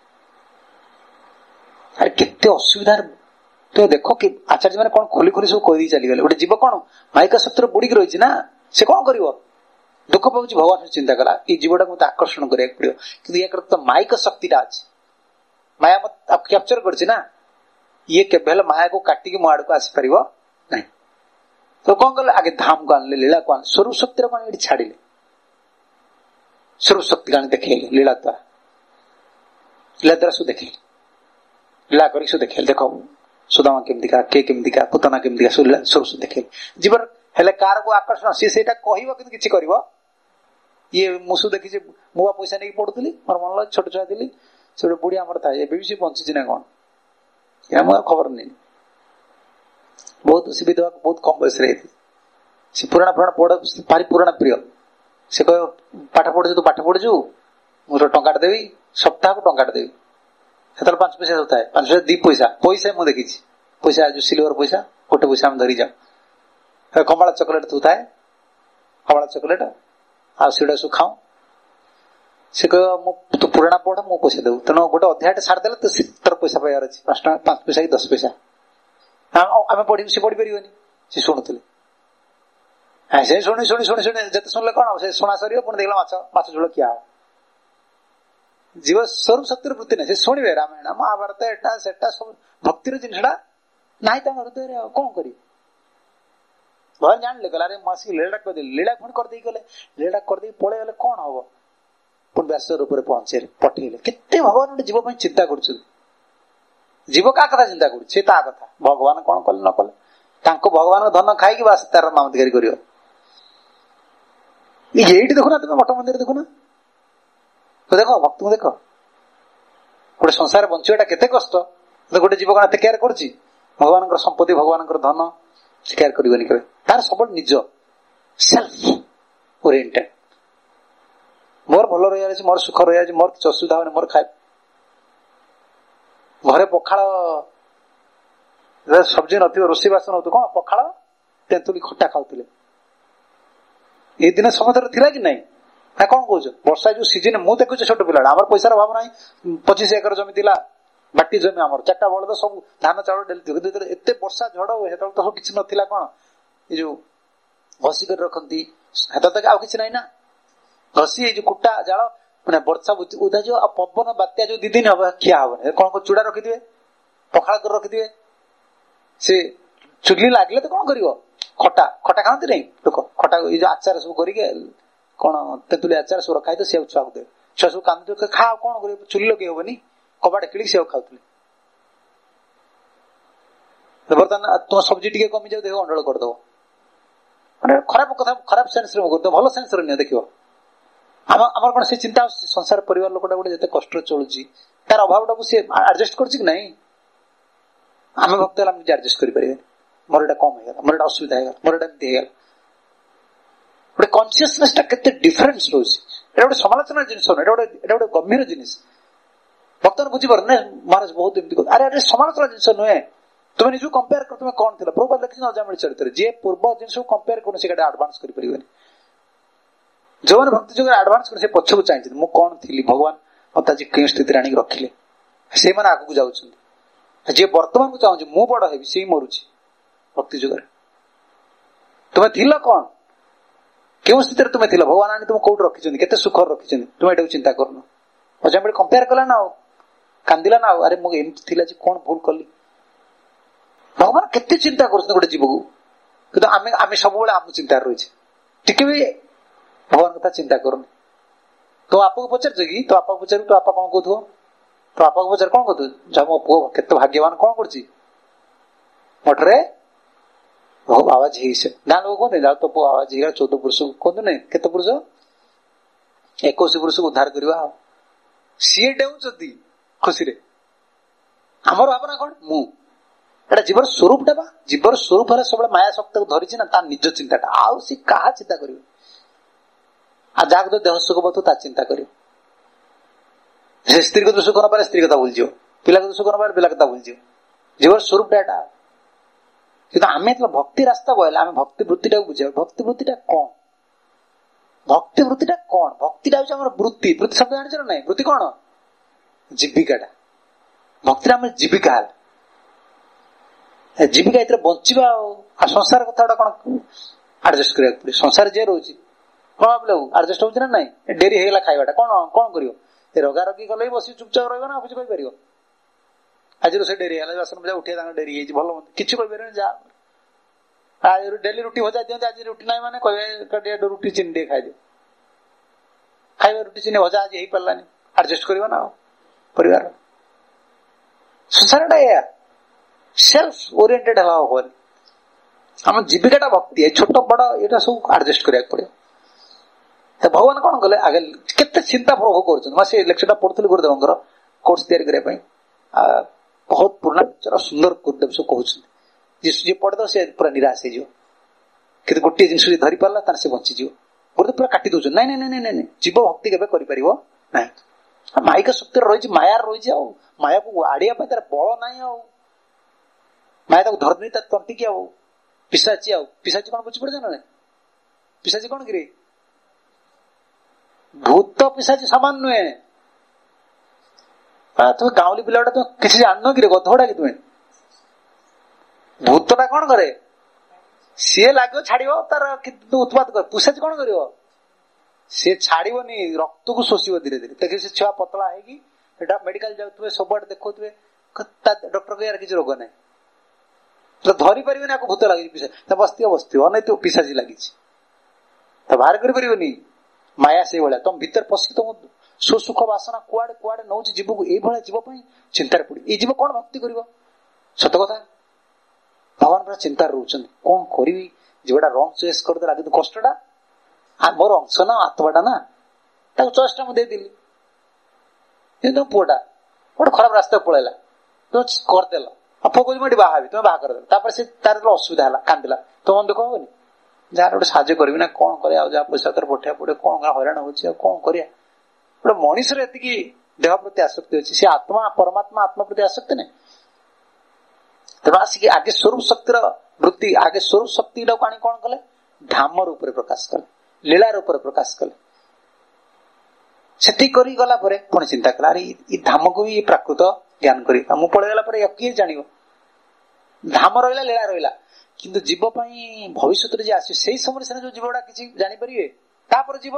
ଆରେ କେତେ ଅସୁବିଧାରେ ତ ଦେଖ କି ଆଚାର୍ଯ୍ୟ ମାନେ କଣ ଖୋଲି ଖୋଲି ସବୁ କହିଦେଇ ଚାଲିଗଲେ। ଗୋଟେ ଜୀବ କଣ ମାଇକା ଶକ୍ତିରେ ବୁଡିକି ରହିଛି ନା, ସେ କଣ କରିବ? ଦୁଃଖ ପାଉଛି, ଭଗବାନ ଚିନ୍ତା କଲା ଏଇ ଜୀବଟାକୁ ମତେ ଆକର୍ଷଣ କରିବାକୁ ପଡିବ। କିନ୍ତୁ ଇଏ ତ ମାଇକ ଶକ୍ତିଟା ଅଛି, ମାୟା ମତେ କ୍ୟାପଚର କରିଛି ନା, ଇଏ କେବେ ହେଲେ ମାୟାକୁ କାଟିକି ମୋ ଆଡକୁ ଆସିପାରିବ ନାହିଁ। ତ କଣ କଲେ? ଆଗେ ଧାମକୁ ଆଣିଲେ, ଲୀଳାକୁ ଆଣିଲେ, ସ୍ୱରୂପ ଶକ୍ତିର କଣ ଏଠି ଛାଡିଲେ, ସ୍ୱରୂପ ଶକ୍ତି ଆଣି ଦେଖେଇଲେ। ଲୀଳା ଦ୍ୱାରା, ଲୀଳା ଦ୍ୱାରା ସବୁ ଦେଖେଇଲେ, ଲୀଳା କରିକି ସବୁ ଦେଖେଇଲେ। ଦେଖ ସୁଦାମା କେମିତିକା, କିଏ କେମିତିକା, ପୁତନା କେମିତିକା ସବୁ ଦେଖେଇଲେ। ଜୀବନ ହେଲେ କାରକୁ ଆକର୍ଷଣ, ସିଏ ସେଇଟା କହିବ କିନ୍ତୁ କିଛି କରିବ। ଇଏ ମୁଁ ସବୁ ଦେଖିଛି, ମୁଁ ବା ପଇସା ନେଇକି ପଢୁଥିଲି, ମୋର ମନ ଲାଗେ ଛୋଟ ଛୁଆ ଥିଲି, ସେ ଗୋଟେ ବୁଢୀ ଆମର ଥାଏ, ଏବେ ବି ସେ ବଞ୍ଚିଛି ନା କଣ ଏହା ମୁଁ ଆଉ ଖବର ନେଇ। ବହୁତ ସେ ବିଧବା ବହୁତ କମ ବୟସରେ ହେଇଥିଲା। ସେ ପୁରାଣ ପୁରାଣ ପଢ, ଭାରି ପୁରାଣ ପ୍ରିୟ। ସେ କହିବ ପାଠ ପଢୁଛୁ, ତୁ ପାଠ ପଢୁଛୁ, ମୁଁ ତ ଟଙ୍କାଟେ ଦେବି, ସପ୍ତାହକୁ ଟଙ୍କାଟେ ଦେବି। ସେତେବେଳେ ପାଞ୍ଚ ପଇସା ସବୁ ଥାଏ, ପାଞ୍ଚ ପଇସା ଦି ପଇସା ପଇସା ମୁଁ ଦେଖିଛି, ପଇସା ଯୋଉ ସିଲଭର ପଇସା ଗୋଟେ ପଇସା ଆମେ ଧରି ଯାଉ। କମଳା ଚକୋଲେଟ ସବୁ ଥାଏ, କମଳା ଚକୋଲେଟ, ଆଉ ସେଗୁଡା ସବୁ ଖାଉ। ସେ କହିବ ମୁଁ ତୁ ପୁରାଣ ପଢ, ମୁଁ ପଇସା ଦେବୁ, ତେଣୁ ଗୋଟେ ଅଧ୍ୟାୟଟେ ଛାଡିଦେଲେ ତ ତୋର ପଇସା ପାଇବାର ଅଛି, ପାଞ୍ଚ ଟଙ୍କା, ପାଞ୍ଚ ପଇସା କି ଦଶ ପଇସା। ଆମେ ପଢିବୁ, ସେ ପଢି ପାରିବନି। ସେ ଶୁଣୁଥିଲେ, ସେ ଶୁଣି ଶୁଣି ଶୁଣି ଶୁଣି ଯେତେ ଶୁଣିଲେ କଣ, ସେ ଶୁଣା ସରିବ, ପୁଣି ଦେଖିଲା ମାଛ ମାଛ ଝୋଳ ଖିଆ ହବ। ଜୀବ ସ୍ୱରୂପ ଶକ୍ତିର ବୃତ୍ତି ନାହିଁ, ସେ ଶୁଣିବେ ରାମାୟଣ ମହାଭାରତ ଏଟା ସେଟା ସବୁ ଭକ୍ତିର ଜିନିଷଟା ନାହିଁ ତାଙ୍କ ହୃଦୟରେ, ଆଉ କଣ କରିବେ। ଭଗବାନ ଜାଣିଲେ, ଗଲା ଆରେ ମାସିକ ଲୀଳା କରିଦେଲି, ଲୀଳା ପୁଣି କରିଦେଇ ଗଲେ, ଲୀଳା କରିଦେଇ ପଳେଇ ଗଲେ କଣ ହବ। ପୁଣି ବ୍ୟାସ ରୂପରେ ପହଞ୍ଚେଇଲେ, ପଠେଇଲେ। କେତେ ଭଗବାନ ଗୋଟେ ଜୀବ ପାଇଁ ଚିନ୍ତା କରୁଛନ୍ତି। ଜୀବ କାହା କଥା ଚିନ୍ତା କରୁଛି, ସେ ତା କଥା, ଭଗବାନ କଣ କଲେ ନ କଲେ, ତାଙ୍କ ଭଗବାନଙ୍କ ଧନ ଖାଇକି ବାସ ତାର ମାମତିକାରୀ କରିବ। ଏଇଠି ଦେଖୁନା, ତୁମେ ମଠ ମନ୍ଦିର ଦେଖୁନା, ଦେଖ ଭକ୍ତଙ୍କୁ ଦେଖ, ଗୋଟେ ସଂସାର ବଞ୍ଚିବାଟା କେତେ କଷ୍ଟ, ଗୋଟେ ଜୀବ କଣ ଏତେ କେୟାର କରୁଛି। ଭଗବାନଙ୍କର ସମ୍ପତ୍ତି, ଭଗବାନଙ୍କର ଧନ ସେ କେୟାର କରିବନି କେବେ, ତାର ସବୁବେଳେ ନିଜ ସେଲ୍ଫ ଓରିଏଣ୍ଟେଡ। ମୋର ଭଲ ରହିବାର, ମୋର ସୁଖ ରହିବାର, ମୋର କିଛି ଅସୁବିଧା ହବନି, ମୋର ଖାଇ ଘରେ ପଖାଳ ସବଜି ନଥିବ, ରୋଷେଇ ବାସ ନଥିବ, କଣ ପଖାଳ ତେନ୍ତୁଳି ଖଟା ଖାଉଥିଲେ। ଏଇ ଦିନ ସମସ୍ତଙ୍କର ଥିଲା କି ନାଇଁ, ନା କଣ କହୁଛ? ବର୍ଷା ଯୋଉ ସିଜନ, ମୁଁ ଦେଖୁଛି ଛୋଟ ପିଲାଟା, ଆମର ପଇସାର ଅଭାବ ନାହିଁ, ପଚିଶ ଏକର ଜମି ଥିଲା, ବାଟି ଜମି ଆମର, ଚାରିଟା ବଳଦ, ସବୁ ଧାନ ଚାଉଳ ଡେଲି ଥିବ। କିନ୍ତୁ ଏତେ ବର୍ଷା ଝଡ ହୁଏ, ସେତେବେଳେ ତ ସବୁ କିଛି ନଥିଲା। କଣ ଏଇ ଯୋଉ ଘଷି କରି ରଖନ୍ତି, ସେତେବେଳେ ତ ଆଉ କିଛି ନାହିଁ ନା, ଘଷି ଏଇ ଯୋଉ କୁଟା ଜାଳ, ମାନେ ବର୍ଷା ଉଦା ଯିବ, ଆଉ ପବନ ବାତ୍ୟା ଯୋଉ ଦି ଦିନ ହବ ଖିଆ ହବନି। କଣ ଚୁଡା ରଖିଥିବେ, ପଖାଳ କରି ରଖିଥିବେ, ସେ ଚୁଲି ଲାଗିଲେ ତ କଣ କରିବ, ଖଟା ଖଟା ଖାଆନ୍ତି ନାଇଁ ଲୋକ, ଖଟା ଏଇ ଯୋଉ ଆଚାର ସବୁ କରିକି, କଣ ତେନ୍ତୁଳି ଆଚାର ସବୁ ରଖା ହେଇଥିବ, ସେଆକୁ ଛୁଆକୁ ଦେବେ। ଛୁଆ ସବୁ କାନ୍ଦୁଥିବେ, ଖା, କଣ କରିବ, ଚୁଲି ଲଗେଇ ହବନି, କବାଟ କିଳିକି ସେଆକୁ ଖାଉଥିଲେ। ବର୍ତ୍ତମାନ ତୁମ ସବଜି ଟିକେ କମିଯାଉ, ଦେହ ଅଣ୍ଡଳ କରିଦବ। ମାନେ ଖରାପ କଥା, ଖରାପ ସେନ୍ସରେ କରୁଥିବ, ଭଲ ସେନ୍ସରେ ନିଅ, ଦେଖିବ। ଆମ ଆମର କଣ ସେ ଚିନ୍ତା ଆସୁଛି, ସଂସାର ପରିବାର ଲୋକଟା ଗୋଟେ ଯେତେ କଷ୍ଟରେ ଚଳୁଛି, ତାର ଅଭାବଟାକୁ ସେ ଆଡଜଷ୍ଟ କରୁଛି କି ନାଇଁ। ଆମେ ଭକ୍ତ ହେଲେ ଆମେ ନିଜେ ଆଡଜଷ୍ଟ କରିପାରିବେନି, ମୋର ଏଇଟା କମ ହେଇଗଲା, ମୋର ଏଇଟା ଅସୁବିଧା ହେଇଗଲା, ମୋର ଏଇଟା ଏମିତି ହେଇଗଲା। ଗୋଟେ କନସିୟସନେସ ଟା କେତେ ଡିଫରେନ୍ସ ରହୁଛି। ଏଟା ଗୋଟେ ସମାଲୋଚନାର ଜିନିଷ ନୁହେଁ, ଏଟା ଗୋଟେ ଏଟା ଗୋଟେ ଗମ୍ଭୀର ଜିନିଷ। ବର୍ତ୍ତମାନ ବୁଝିପାରୁ ନା, ମହାରାଜ ବହୁତ ଏମିତି କହୁଛି, ଆରେ ଆରେ ସମାଲୋଚନା ଜିନିଷ ନୁହେଁ। ତୁମେ ନିଜକୁ କମ୍ପେୟାର କର, ତୁମେ କଣ ଥିଲ। ପ୍ରଭୁପାଦ ଲେଖିଛନ୍ତି ଅଜାମିଳ ଚରିତ୍ରରେ, ଯିଏ ପୂର୍ବ ଜିନିଷକୁ କମ୍ପେୟାର କରୁନି, ସେ କେବେ ଆଡଭାନ୍ସ କରିପାରିବନି। ଯୋଉମାନେ ଭକ୍ତି ଯୋଗରେ ଆଡଭାନ୍ସ କରି, ସେ ପଛକୁ ଚାହିଁଛନ୍ତି, ମୁଁ କଣ ଥିଲି, ଭଗବାନ ମତେ ଆଜି କେଉଁ ସ୍ଥିତିରେ ଆଣିକି ରଖିଲେ, ସେଇମାନେ ଆଗକୁ ଯାଉଛନ୍ତି। ଯିଏ ବର୍ତ୍ତମାନକୁ ଚାହୁଁଛି ମୁଁ ବଡ ହେବି, ସେ ମରୁଛି ଭକ୍ତି ଯୁଗରେ। ତୁମେ ଥିଲ କଣ, କେଉଁ ସ୍ଥିତିରେ ତୁମେ ଥିଲ, ଭଗବାନ ଆଣି ତୁମେ କୋଉଠି ରଖିଛନ୍ତି, କେତେ ସୁଖରେ ରଖିଛନ୍ତି, ତୁମେ ଏଟାକୁ ଚିନ୍ତା କରୁନ। ଅଜାମିଳ କମ୍ପେୟାର କଲା ନା, ଆଉ କାନ୍ଦିଲା ନା, ଆଉ ଆରେ ମୁଁ ଏମିତି ଥିଲା ଯେ କଣ ଭୁଲ କଲି। ଭଗବାନ କେତେ ଚିନ୍ତା କରୁଛନ୍ତି ଗୋଟେ ଜୀବକୁ, କିନ୍ତୁ ଆମେ ଆମେ ସବୁବେଳେ ଆମ ଚିନ୍ତାରେ ରହିଛେ, ଟିକେ ବି ଭଗବାନ କଥା ଚିନ୍ତା କରୁନି। ତୋ ବାପାକୁ ପଚାରୁଛ କି, ତୋ ବାପାକୁ ପଚାରିବୁ, ତୋ ବାପା କଣ କହୁଥିବ, ତୋ ବାପାକୁ ପଚାର କଣ କହୁଥିବ, ଯାହା ମୋ ପୁଅ କେତେ ଭାଗ୍ୟବାନ, କଣ କରୁଛି ମଠରେ, ହଉ ଆୱାଜ ହେଇছে। ଗାଁ ଲୋକ କୁହନ୍ତି, ଯାଉ ତୋ ପୁଅ ଆୱାଜ ହେଇଗଲା, ଚଉଦ ପୁରୁଷକୁ କୁହନ୍ତୁ ନାଇଁ, କେତେ ପୁରୁଷ, ଏକୋଇଶ ପୁରୁଷକୁ ଉଦ୍ଧାର କରିବା। ଆଉ ସିଏ ଡେଉଁଛନ୍ତି ଖୁସିରେ, ଆମର ଭାବନା କଣ, ମୁଁ ଏଟା ଜୀବର ସ୍ୱରୂପଟା ବା, ଜୀବର ସ୍ୱରୂପ ହେଲେ ସବୁବେଳେ ମାୟା ଶକ୍ତିକୁ ଧରିଛି ନା, ତା ନିଜ ଚିନ୍ତାଟା, ଆଉ ସେ କାହା ଚିନ୍ତା କରିବ। ଆଉ ଯାହାକୁ ତ ଦେହ ସୁଖ ପାଉଥିବ ତା ଚିନ୍ତା କରିବ। ସେ ସ୍ତ୍ରୀ କଥା ସୁଖ ନ ପାରେ ସ୍ତ୍ରୀ କଥା ଭୁଲିଯିବ, ପିଲା କଥା ସୁଖ ନ ପାରେ ପିଲା କଥା ଭୁଲିଯିବ। ଜୀବର ସ୍ୱରୂପଟା ଏଟା। କିନ୍ତୁ ଆମେ ଯେତେବେଳେ ଭକ୍ତି ରାସ୍ତା କହିଲେ, ଆମେ ଭକ୍ତି ବୃତ୍ତିଟାକୁ ବୁଝିବା। ଭକ୍ତି ବୃତ୍ତିଟା କଣ, ଭକ୍ତି ବୃତ୍ତିଟା କଣ, ଭକ୍ତିଟା ହଉଛି ଆମର ବୃତ୍ତି। ବୃତ୍ତି ଶବ୍ଦ ଜାଣିଛ ନା ନାଇଁ, ବୃତ୍ତି କଣ, ଜୀବିକାଟା। ଭକ୍ତିଟା ଆମର ଜୀବିକା ହେଲା, ଜୀବିକା ଏଥିରେ ବଞ୍ଚିବା। ଆଉ ସଂସାର କଥା ଗୁଡା କଣ ଆଡଜଷ୍ଟ କରିବାକୁ ପଡିବ। ସଂସାର ଯିଏ ରହୁଛି କଣ ଭାବିଲେ ଆଡଜଷ୍ଟ ହଉଛି ନା ନାଇଁ। ଡେରି ହେଇଗଲା ଖାଇବାଟା, କଣ କଣ କରିବ, ରଗାରଗି କଲେ ବି ବସି ଚୁପଚାପ ରହିବ ନା, କିଛି କହିପାରିବ। ଆଜି ରୋଷେଇ ଡେରି ହେଇଗଲା, ବାସନ ପୂଜା ଉଠିବା ତାଙ୍କର ଡେରି ହେଇଛି, ଭଲ ମନ୍ଦ କିଛି କହିପାରିବନି। ଯା ଡେଲି ରୁଟି ଭଜା ଦିଅନ୍ତି, ଆଜି ରୁଟି ନାହିଁ ମାନେ କହିବେ ରୁଟି ଚିନି ଟିକେ ଖାଇଦିଅ, ଖାଇବା ରୁଟି ଚିନି ଭଜା ଆଜି ହେଇପାରିଲାନି, ଆଡଜଷ୍ଟ କରିବ ନା ଆଉ ପରିବାର। ସଂସାରଟା ଏଇଆ, ସେଲ୍ଫ ଓରିଏଣ୍ଟେଡ ହେବା ହବନି। ଆମ ଜୀବିକାଟା ଭକ୍ତି, ଛୋଟ ବଡ ଏଇଟା ସବୁ ଆଡଜଷ୍ଟ କରିବାକୁ ପଡିବ। ତ ଭଗବାନ କଣ କଲେ, ଆଗେ କେତେ ଚିନ୍ତା ପ୍ରଭୁ କରୁଛନ୍ତି। ମୁଁ ସେ ଲେକ୍ଚରଟା ପଢୁଥିଲି ଗୁରୁଦେବଙ୍କର କୋର୍ସ ତିଆରି କରିବା ପାଇଁ, ବହୁତ ପୁରୁଣା ଲେକ୍ଚର, ସୁନ୍ଦର ଗୁରୁଦେବ ସବୁ କହୁଛନ୍ତି। ଯିଏ ପଢିଦବ ସେ ପୁରା ନିରାଶ ହେଇଯିବ, କିନ୍ତୁ ଗୋଟିଏ ଜିନିଷ ଯଦି ଧରି ପାରିଲା ତାହେଲେ ସେ ବଞ୍ଚିଯିବ। ଗୁରୁଦେବ ପୁରା କାଟି ଦଉଛନ୍ତି, ନାଇଁ ନାଇଁ ନାଇଁ ନାଇଁ ନାଇଁ ଜୀବ ଭକ୍ତି କେବେ କରିପାରିବ ନାହିଁ। ମାଇକ ଶକ୍ତିରେ ରହିଛି, ମାୟାର ରହିଛି, ଆଉ ମାୟାକୁ ଆଡିବା ପାଇଁ ତାର ବଳ ନାହିଁ। ଆଉ ମାୟା ତାକୁ ଧରିନି ତା ତଣ୍ଟିକି, ଆଉ ପିଶାଚି, ଆଉ ପିଶାଚି କଣ ବୁଝିପଡୁଛ ନା ନାଇଁ? ପିଶାଚି କଣ କିରେ? ଭୂତ ପିଶାଚି ସମାନ ନୁହେଁ। ତୁମେ ଗାଉଁଲି ପିଲା ଗୁଡା ତୁମେ କିଛି ଜାଣିନ କିରେ, ଗଧଗୁଡା କି ତୁମେ? ଭୂତ ଟା କଣ କରେ, ସିଏ ଲାଗିବ ଛାଡିବ, ତାର କିନ୍ତୁ ଉତ୍ପାତ କରେ। ପିଶାଚି କଣ କରିବ, ସିଏ ଛାଡିବନି, ରକ୍ତକୁ ଶୋଷିବ ଧୀରେ ଧୀରେ। ଦେଖିବ ସେ ଛୁଆ ପତଳା ହେଇକି ଏଟା ମେଡିକାଲ ଯାଉଥିବେ, ସବୁଆଡେ ଦେଖଉଥିବେ, ଡକ୍ଟର କହିବାର କିଛି ରୋଗ ନାହିଁ, ଧରି ପାରିବନି ଆକୁ ଭୂତ ଲାଗିଛି ପିଶାଚି। ତା ବସ୍ତିବ ବସ୍ତିବ ଅନେକ ପିଶାଚି ଲାଗିଛି, ତା ବାହାର କରିପାରିବନି। ମାୟା ସେଇଭଳିଆ, ତମ ଭିତରେ ପଶିକି ତମ ସୁସୁଖ ବାସନା କୁଆଡେ କୁଆଡେ ନଉଛି ଜୀବକୁ। ଏଇଭଳିଆ ଜୀବ ପାଇଁ ଚିନ୍ତାରେ ପଡି, ଏଇ ଜୀବ କଣ ଭକ୍ତି କରିବ? ସତ କଥା, ଭଗବାନ ପୁରା ଚିନ୍ତାରେ ରହୁଛନ୍ତି, କଣ କରିବି? ଜୀବଟା ରଙ୍ଗ ଚଏସ୍ କରିଦେଲା, କିନ୍ତୁ କଷ୍ଟଟା ମୋର ଅଂଶ ନା, ଆତ୍ମାଟା ନା, ତାକୁ ଚଏସ୍ ଟା ମୁଁ ଦେଇଦେଲି। କିନ୍ତୁ ପୁଅଟା ଗୋଟେ ଖରାପ ରାସ୍ତାକୁ ପଳେଇଲା, ତୁମେ କରିଦେଲ, ଆଉ ପୁଅ କହୁଛି ମୁଁ ଏଠି ବାହା ହେବି, ତୁମେ ବାହା କରିଦେଲ। ତାପରେ ସେ ତାର ଅସୁବିଧା ହେଲା, କାନ୍ଦିଲା, ତ ମନ ଦୁଃଖ ହବନି? ଯାହାର ଗୋଟେ ସାହାଯ୍ୟ କରିବି ନା, କଣ କରିବା, ଆଉ ଯାହା ପଇସା ତାର ପଠେଇବା ପଡେ, କଣ ହଇରାଣ ହଉଛି, ଆଉ କଣ କରିବା? ଗୋଟେ ମଣିଷର ଏତିକି ଦେହ ପ୍ରତି ଆସକ୍ତି ଅଛି, ସେ ଆତ୍ମା ପରମାତ୍ମା ଆତ୍ମା ପ୍ରତି ଆସକ୍ତି ନାହିଁ। ତେଣୁ ଆସିକି ଆଗେ ସ୍ୱରୂପ ଶକ୍ତିର ବୃତ୍ତି, ଆଗେ ସ୍ୱରୂପ ଶକ୍ତିଟାକୁ ଆଣି କଣ କଲେ, ଧାମ ରୂପରେ ପ୍ରକାଶ କଲେ, ଲୀଳା ରୂପରେ ପ୍ରକାଶ କଲେ। ସେତିକି କରି ଗଲା ପରେ ପୁଣି ଚିନ୍ତା କଲା, ଆରେ ଏଇ ଧାମକୁ ବି ପ୍ରାକୃତ ଜ୍ଞାନ କରି, ମୁଁ ପଳେଇଗଲା ପରେ କିଏ ଜାଣିବ? ଧାମ ରହିଲା, ଲୀଳା ରହିଲା, କିନ୍ତୁ ଜୀବ ପାଇଁ ଭବିଷ୍ୟତରେ ଯେ ଆସିବ, ସେଇ ସମୟରେ ସିନା ଯୋଉ ଜୀବଟା କିଛି ଜାଣିପାରିବେ, ତାପରେ ଯିବ,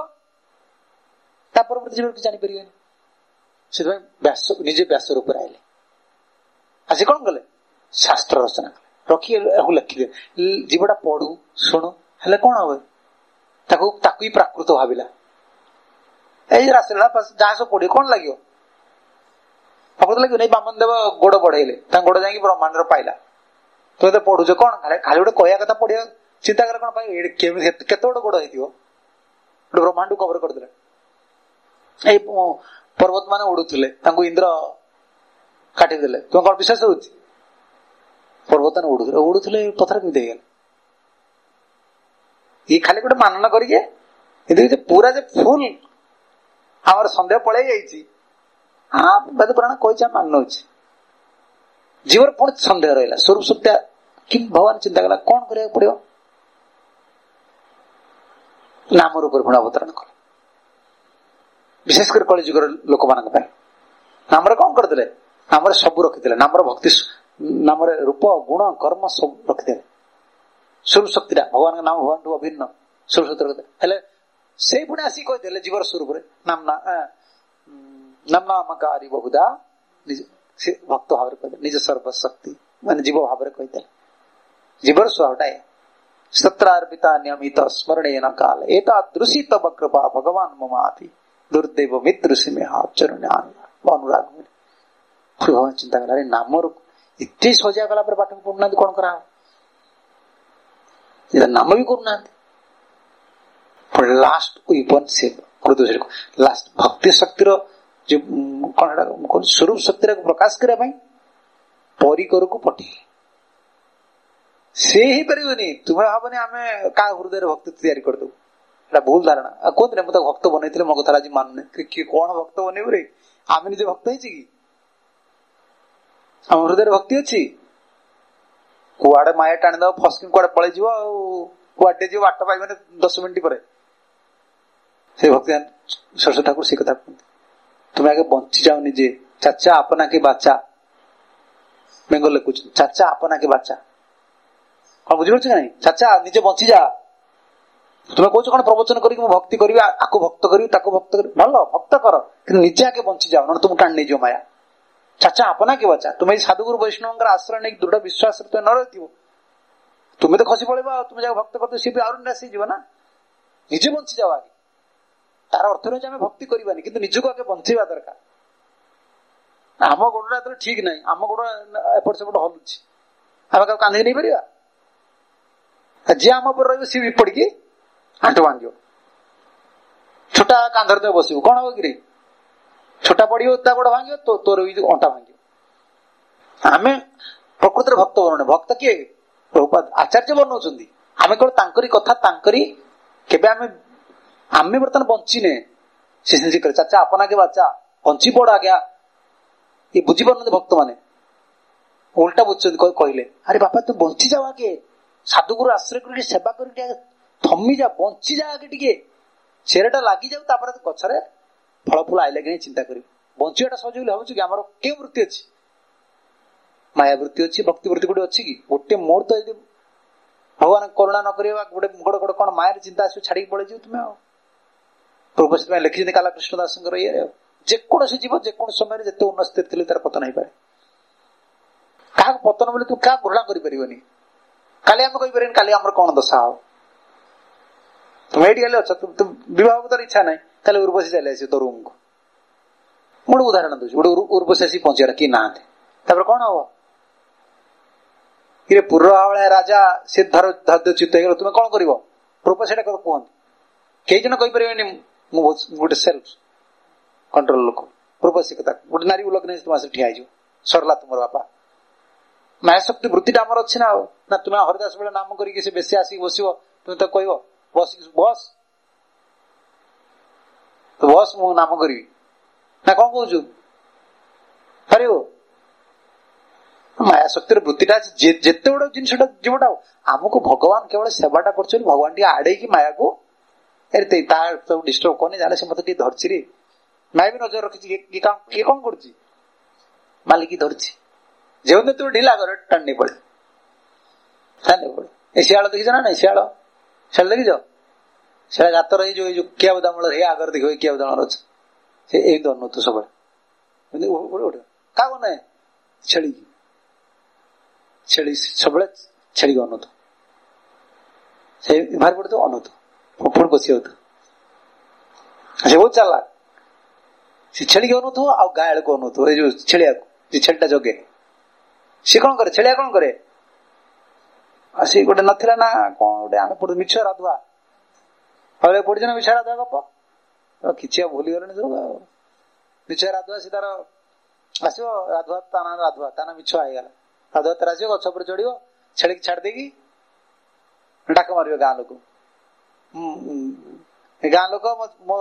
ତା ପରବର୍ତ୍ତୀ ଜୀବ କିଛି ଜାଣିପାରିବେନି। ସେଥିପାଇଁ ବ୍ୟାସ ନିଜେ ବ୍ୟାସ ରୂପରେ ଆଇଲେ, ଆସି କଣ କଲେ, ଶାସ୍ତ୍ର ରଚନା କଲେ, ରଖି ଲେଖିଲେ। ଜୀବଟା ପଢୁ ଶୁଣୁ, ହେଲେ କଣ ହବ, ତାକୁ ତାକୁ ହିଁ ପ୍ରାକୃତ ଭାବିଲା। ଏଇ ରାସଲୀଳା ଯାହା ସବୁ ପଢିବ କଣ ଲାଗିବ, ପ୍ରାକୃତ ଲାଗିବ। ଏଇ ବାମନ ଦେବ ଗୋଡ ବଢେଇଲେ, ତାଙ୍କ ଗୋଡ ଯାଇକି ବ୍ରହ୍ମାଣ୍ଡର ପାଇଲା। ତୁ ଏତେ ପଢୁଛ କଣ, ଖାଲି ଗୋଟେ କହିବା କଥା ପଢିବା, ଚିନ୍ତା କରେ କଣ ପାଇବ? କେମିତି କେତେ ବଡ ଗୋଡ ହେଇଥିବ, ଗୋଟେ ବ୍ରହ୍ମାଣ୍ଡକୁ କଭର କରିଦେଲେ। ଏଇ ପର୍ବତ ମାନେ ଉଡୁଥିଲେ, ତାଙ୍କୁ ଇନ୍ଦ୍ର କାଟିଦେଲେ, ତୁମେ କଣ ବିଶ୍ୱାସ ହଉଛି? ପର୍ବତ ମାନେ ଉଡୁଥିଲେ ଉଡୁଥିଲେ ପଥର କେମିତି ହେଇଗଲେ? ଇଏ ଖାଲି ଗୋଟେ ମାନନ କରିକି, କିନ୍ତୁ ପୁରା ଯେ ଫୁଲ ଆମର ସନ୍ଦେହ ପଳେଇ ଯାଇଛି। ହଁ ବେଦ ପୁରାଣ କହିଛି, ଆମେ ମାନୁଛି। ଜୀବର ପୁଣି ସନ୍ଦେହ ରହିଲା, ସ୍ୱରୂପ ସତ୍ୟା କି ଭଗବାନ ଚିନ୍ତା କଲା, କଣ କରିବାକୁ ପଡିବ? ନାମ ରୂପରେ ପୁଣି ଅବତରଣ କଲେ, ବିଶେଷ କରି କଳି ଯୁଗର ଲୋକମାନଙ୍କ ପାଇଁ। ନାମରେ କଣ କରିଦେଲେ, ନାମରେ ସବୁ ରଖିଥିଲେ, ନାମର ଭକ୍ତି, ନାମରେ ରୂପ ଗୁଣ କର୍ମ ସବୁ ରଖିଥିଲେ। ସ୍ୱରୂପ ଶକ୍ତିଟା ଭଗବାନଙ୍କ ନାମ ଭଗବାନଠୁ ଅଭିନ୍ନ ସ୍ୱରୂପ ଶକ୍ତି ରଖିଥିଲେ। ହେଲେ ସେଇ ପୁଣି ଆସିକି କହିଦେଲେ ଜୀବର ସ୍ୱରୂପରେ ନାମନା ନାମକାରୀ ବହୁଦା, ସେ ଭକ୍ତ ଭାବରେ କହିଦେଲେ, ନିଜ ସର୍ବଶକ୍ତି ମାନେ ଜୀବ ଭାବରେ କହିଦେଲେ। ଜୀବର ସ୍ୱଭାବଟା ଏ ସତ୍ରାର୍ପିତା ନିୟମିତ ସ୍ମରଣେନ କାଳ ଏତାଦୃଶୀ ତବ କୃପା ଭଗବାନ ମମାପି ଦୁର୍ଦେବ ମିଦୃଶୀ ମେ ହାଚରଣ ଅନୁରାଗ। ଭଗବାନ ଚିନ୍ତା କଲା, ନାମରୁ ଏତେ ସଜା ଗଲା ପରେ ପାଠ ପଢୁନାହାନ୍ତି, କଣ କରାହବ? ନାମ ବି କରୁନାହାନ୍ତି। ଲାଷ୍ଟ ସେ ଲାଷ୍ଟ ଭକ୍ତି ଶକ୍ତିର ଯୋଉ କଣ ଏଟା ସ୍ୱରୂପ ଶକ୍ତିର ପ୍ରକାଶ କରିବା ପାଇଁ ପରିକରକୁ ପଠେଇଲେ। ସେ ହେଇପାରିବନି, ତୁମେ ଭାବନି ଆମେ କାହା ହୃଦୟରେ ଭକ୍ତି ତିଆରି କରିଦବୁ, ଏଟା ଭୁଲ ଧାରଣା। ଆଉ କୁହନ୍ତି ମୁଁ ତ ଭକ୍ତ ବନେଇଥିଲି, ମୋ କଥା ଆଜି ମାନୁନି। କିଏ କଣ ଭକ୍ତ ବନେଇବୁ ରେ? ଆମେ ନିଜେ ଭକ୍ତ ହେଇଛି କି? ଆମ ହୃଦୟରେ ଭକ୍ତି ଅଛି? କୁଆଡେ ମାୟା ଟାଣିଦବ, ଫସକି କୁଆଡେ ପଳେଇଯିବ, ଆଉ କୁଆଡେ ଯିବ ବାଟ ପାଇବନି ଦଶ ମିନିଟ୍ ପରେ। ସେ ଭକ୍ତି ସରସ୍ୱତୀ ଠାକୁର ସେ କଥା କୁହନ୍ତି, ତୁମେ ଆଗେ ବଞ୍ଚି ଯାଅ ନିଜେ। ଚାଚା ଆପନା କେ ବାଚା, ବେଙ୍ଗଲ ଲେଖୁଛି, ଚାଚା ଆପନା କେ ବାଚା। କଣ ବୁଝିପାରୁଛ କି ନାଇଁ? ଚାଚା ନିଜେ ବଞ୍ଚିଯା। ତୁମେ କହୁଛ କଣ ପ୍ରବଚନ କରିକି ମୁଁ ଭକ୍ତି କରିବି, ଆକୁ ଭକ୍ତ କରିବି, ତାକୁ ଭକ୍ତ କରିବି, ଭଲ ଭକ୍ତ କର, କିନ୍ତୁ ନିଜେ ଆଗେ ବଞ୍ଚିଯାଅ, ନହେଲେ ତୁମକୁ ଟାଣି ନେଇଯିବ ମାୟା। ଚାଚା ଆପନା କେ ବାଚା। ତୁମେ ସାଧୁଗୁରୁ ବୈଷ୍ଣବଙ୍କର ଆଶ୍ରୟ ନେଇକି ଦୃଢ ବିଶ୍ୱାସରେ ତୁମେ ନ ରହିଥିବ, ତୁମେ ତ ଖସି ପଳେଇବ, ଆଉ ତୁମେ ଯାହା ଭକ୍ତ କରିଥିବ ସିଏ ବି ଆହୁରି ନିରାଶ ହେଇଯିବ ନା। ନିଜେ ବଞ୍ଚିଯାଅ ଆଗେ। ତାର ଅର୍ଥ ନୁହେଁ ଯେ ଆମେ ଭକ୍ତି କରିବାନି, କିନ୍ତୁ ନିଜକୁ ଆଗେ ବଞ୍ଚେଇବା ଦରକାର। ଆମ ଗୋଡଟା ଠିକ ନାହିଁ, ଆମ ଗୋଡ ଏପଟ ସେପଟ ହଲୁଛି, ଆମେ କାହାକୁ କାନ୍ଦିକି ନେଇପାରିବା? ଯିଏ ଆମ ଉପରେ ରହିବ ସିଏ ବିପଡ଼ିକି ଆଣ୍ଠୁ ଭାଙ୍ଗିବ। ଛୋଟା କାନ୍ଧରେ ତ ବସିବୁ କଣ ହବ କିରେ? ଛୋଟା ପଡିବ ତା ଗୋଡ ଭାଙ୍ଗିବ, ତୋ ତୋର ବି ଅଣ୍ଟା ଭାଙ୍ଗିବ। ଆମେ ପ୍ରକୃତରେ ଭକ୍ତ ବନୁନେ। ଭକ୍ତ କିଏ? ପ୍ରଭୁପାଦ ଆଚାର୍ଯ୍ୟ ବନଉଛନ୍ତି। ଆମେ କେବଳ ତାଙ୍କରି କଥା ତାଙ୍କରି କେବେ ଆମେ ଆମେ ବର୍ତ୍ତମାନ ବଞ୍ଚିନେ। ସେ ସେମିତି କରେ ଚାଚା ଆପନାକେ ବାଚା ବଞ୍ଚି ପଡ ଆଜ୍ଞା। ଏ ବୁଝିପାରୁନାହାନ୍ତି ଭକ୍ତ ମାନେ, ଓଲଟା ବୁଝୁଛନ୍ତି। କହିଲେ ଆରେ ବାପା ତୁ ବଞ୍ଚିଯାଉ ଆଗେ, ସାଧୁଗୁରୁ ଆଶ୍ରୟ କରି ସେବା କରି ଟିକେ ଥମି ଯା, ବଞ୍ଚିଯା ଆଗେ ଟିକେ, ଚେରଟା ଲାଗିଯାଉ, ତାପରେ ଗଛରେ ଫଳ ଫୁଲ ଆଇଲେ କି ଚିନ୍ତା କରିବୁ। ବଞ୍ଚିବାଟା ସହଜ ବୋଲି ଭାବୁଛୁ କି? ଆମର କେଉଁ ବୃତ୍ତି ଅଛି? ମାୟା ବୃତ୍ତି ଅଛି, ଭକ୍ତି ବୃତ୍ତି ଗୋଟେ ଅଛି କି? ଗୋଟେ ମୁହୂର୍ତ୍ତ ଯଦି ଭଗବାନ କରୁଣା ନ କରିବା, ଗୋଟେ ଗୋଟେ ଗୋଟେ କଣ ମାୟାର ଚିନ୍ତା ଆସିବ, ଛାଡିକି ପଳେଇଯିବ ତୁମେ। ଆଉ ପ୍ରଭୁ ସେଥିପାଇଁ ଲେଖିଛନ୍ତି କାଲା କୃଷ୍ଣ ଦାସଙ୍କର ଇଏରେ, ଯେକୌଣସି ଜୀବ ଯେକୌଣସି ସମୟରେ ଯେତେ ଉନ୍ନତ ସ୍ଥିତି ଥିଲେ ତାର ପତନ ହେଇପାରେ। କାହାକୁ ପତନ ବୋଲି ତୁ କାହାକୁ ଘୃଣା କରିପାରିବନି। କାଲି ଆମେ କହିପାରିବନି କାଲି ଆମର କଣ ଦଶା ହବ। ତୁମେ ଏଇଠି କାଲି ଅଛ, ବିବାହ ତୋର ଇଚ୍ଛା ନାହିଁ, ତାହେଲେ ଉର୍ବଶୀ ଚାଲି ଆସିବ ତୋ ରୁମକୁ। ମୁଁ ଗୋଟେ ଉଦାହରଣ ଦଉଛି, ଗୋଟେ ଉର୍ବଶୀ ଆସିକି ପହଞ୍ଚିବାର କି ନାହାନ୍ତି, ତାପରେ କଣ ହବ? ଇରେ ପୁର ଭଳିଆ ରାଜା ସେ ଧର ଧୈର୍ଯ୍ୟ ଚିତ୍ତ ହେଇଗଲା, ତୁମେ କଣ କରିବ? ରୂପ ସେଇଟା କୁହନ୍ତୁ। କେହି ଜଣ କହିପାରିବେନି ମୁଁ ଗୋଟେ ସେଲ୍ଫ କଣ୍ଟ୍ରୋଲ ଲୋକ। ରୂପସୀ କଥା ଗୋଟେ ନାରୀ ଲଗ୍ନ ତୁମ ଆସି ଠିଆ ହେଇଯିବ, ସରିଲା ତୁମର ବାପା। ମାୟା ଶକ୍ତି ବୃତ୍ତିଟା ଆମର ଅଛି ନା। ଆଉ ନା ତୁମେ ହରିଦାସ ବେଳେ ନାମ କରିକି ସେ ବେଶୀ ଆସିକି ବସିବ, ତୁମେ ତ କହିବ ବସିକି ବସ୍ ବସ୍ ମୁଁ ନାମ କରିବି ନା କଣ କହୁଛୁ? ପାରିବ? ମାୟା ଶକ୍ତିର ବୃତ୍ତିଟା ଅଛି। ଯେତେ ବଡ ଜିନିଷଟା ଜୀବଟା ଆମକୁ ଭଗବାନ କେବଳ ସେବାଟା କରୁଛନ୍ତି। ଭଗବାନ ଟିକେ ଆଡେଇକି ମାୟାକୁ ଏରେ ତା ସବୁ ଡିଷ୍ଟର୍ବ କରନି, ଜାଣେ ସେ ମତେ ଟିକେ ଧରିଛି ରେ, ମାୟା ବି ନଜର ରଖିଛି। ଇଏ କଣ କରୁଛି? ମାଲିକି ଧରିଛି। ଯେହେତୁ ତୁ ଢିଲା କର ଟାଣି ପଡେ ଟାଣି ପଡେ। ଏ ଶିଆଳ ଦେଖିଛ ନା ନାଇଁ? ଶିଆଳ ଶିଆଳ ଦେଖିଛ? ଶିଆଳ ଗାତ ରହିଛି ଯୋଉ ଯୋଉ କିଆ ବୁଦା ମୂଳରେ, ହେ ଆଗରେ ଦେଖିବ କିଆ ବୁଦା ମୂଳ ଅଛି, ସେ ଏମିତି ଅନୁଭୂତ ସବୁବେଳେ କାହାକୁ ନାହିଁ। ଛେଳିକି ଛେଳି ସବୁବେଳେ ଛେଳିକି ଅନୁଭୂତ, ସେ ବାହାରି ପଡୁଥିବ ଅନୁଭୂତ, ପୁଣି ବସି ଯାଉଥିବ। ସେ ବହୁତ ଚାଲାକ। ସେ ଛେଳିକି ଅନୁଭୂତ ଆଉ ଗାଈକୁ ଅନୁଭୂତ, ଏଇ ଯୋଉ ଛେଳିଆକୁ, ଯେ ଛେଳିଟା ଜଗେ, ସିଏ କଣ କରେ? ଛେଳିଆ କଣ କରେ? ଆଉ ସେ ଗୋଟେ ନଥିଲା ନା କଣ ଗୋଟେ ଆମେ ପଢୁ ମିଛ ରାଧୁଆ, ଆଉ ପଢିଛ ନା ମିଛ ରାଧୁଆ ଗପ? କିଛି ଆଉ ଭୁଲିଗଲେଣି ସବୁ। ଆଉ ମିଛ ରାଧୁଆ ସେ ତାର ଆସିବ, ରାଧୁଆ ତା ନା ରାଧୁଆ, ତା ନା ମିଛ ହେଇଗଲା। ରାଧୁଆ ତାର ଆସିବ, ଗଛ ଉପରେ ଚଢିବ, ଛେଳିକି ଛାଡି ଦେଇକି ଡାକ ମାରିବ ଗାଁ ଲୋକ। ଗାଁ ଲୋକ ମୋ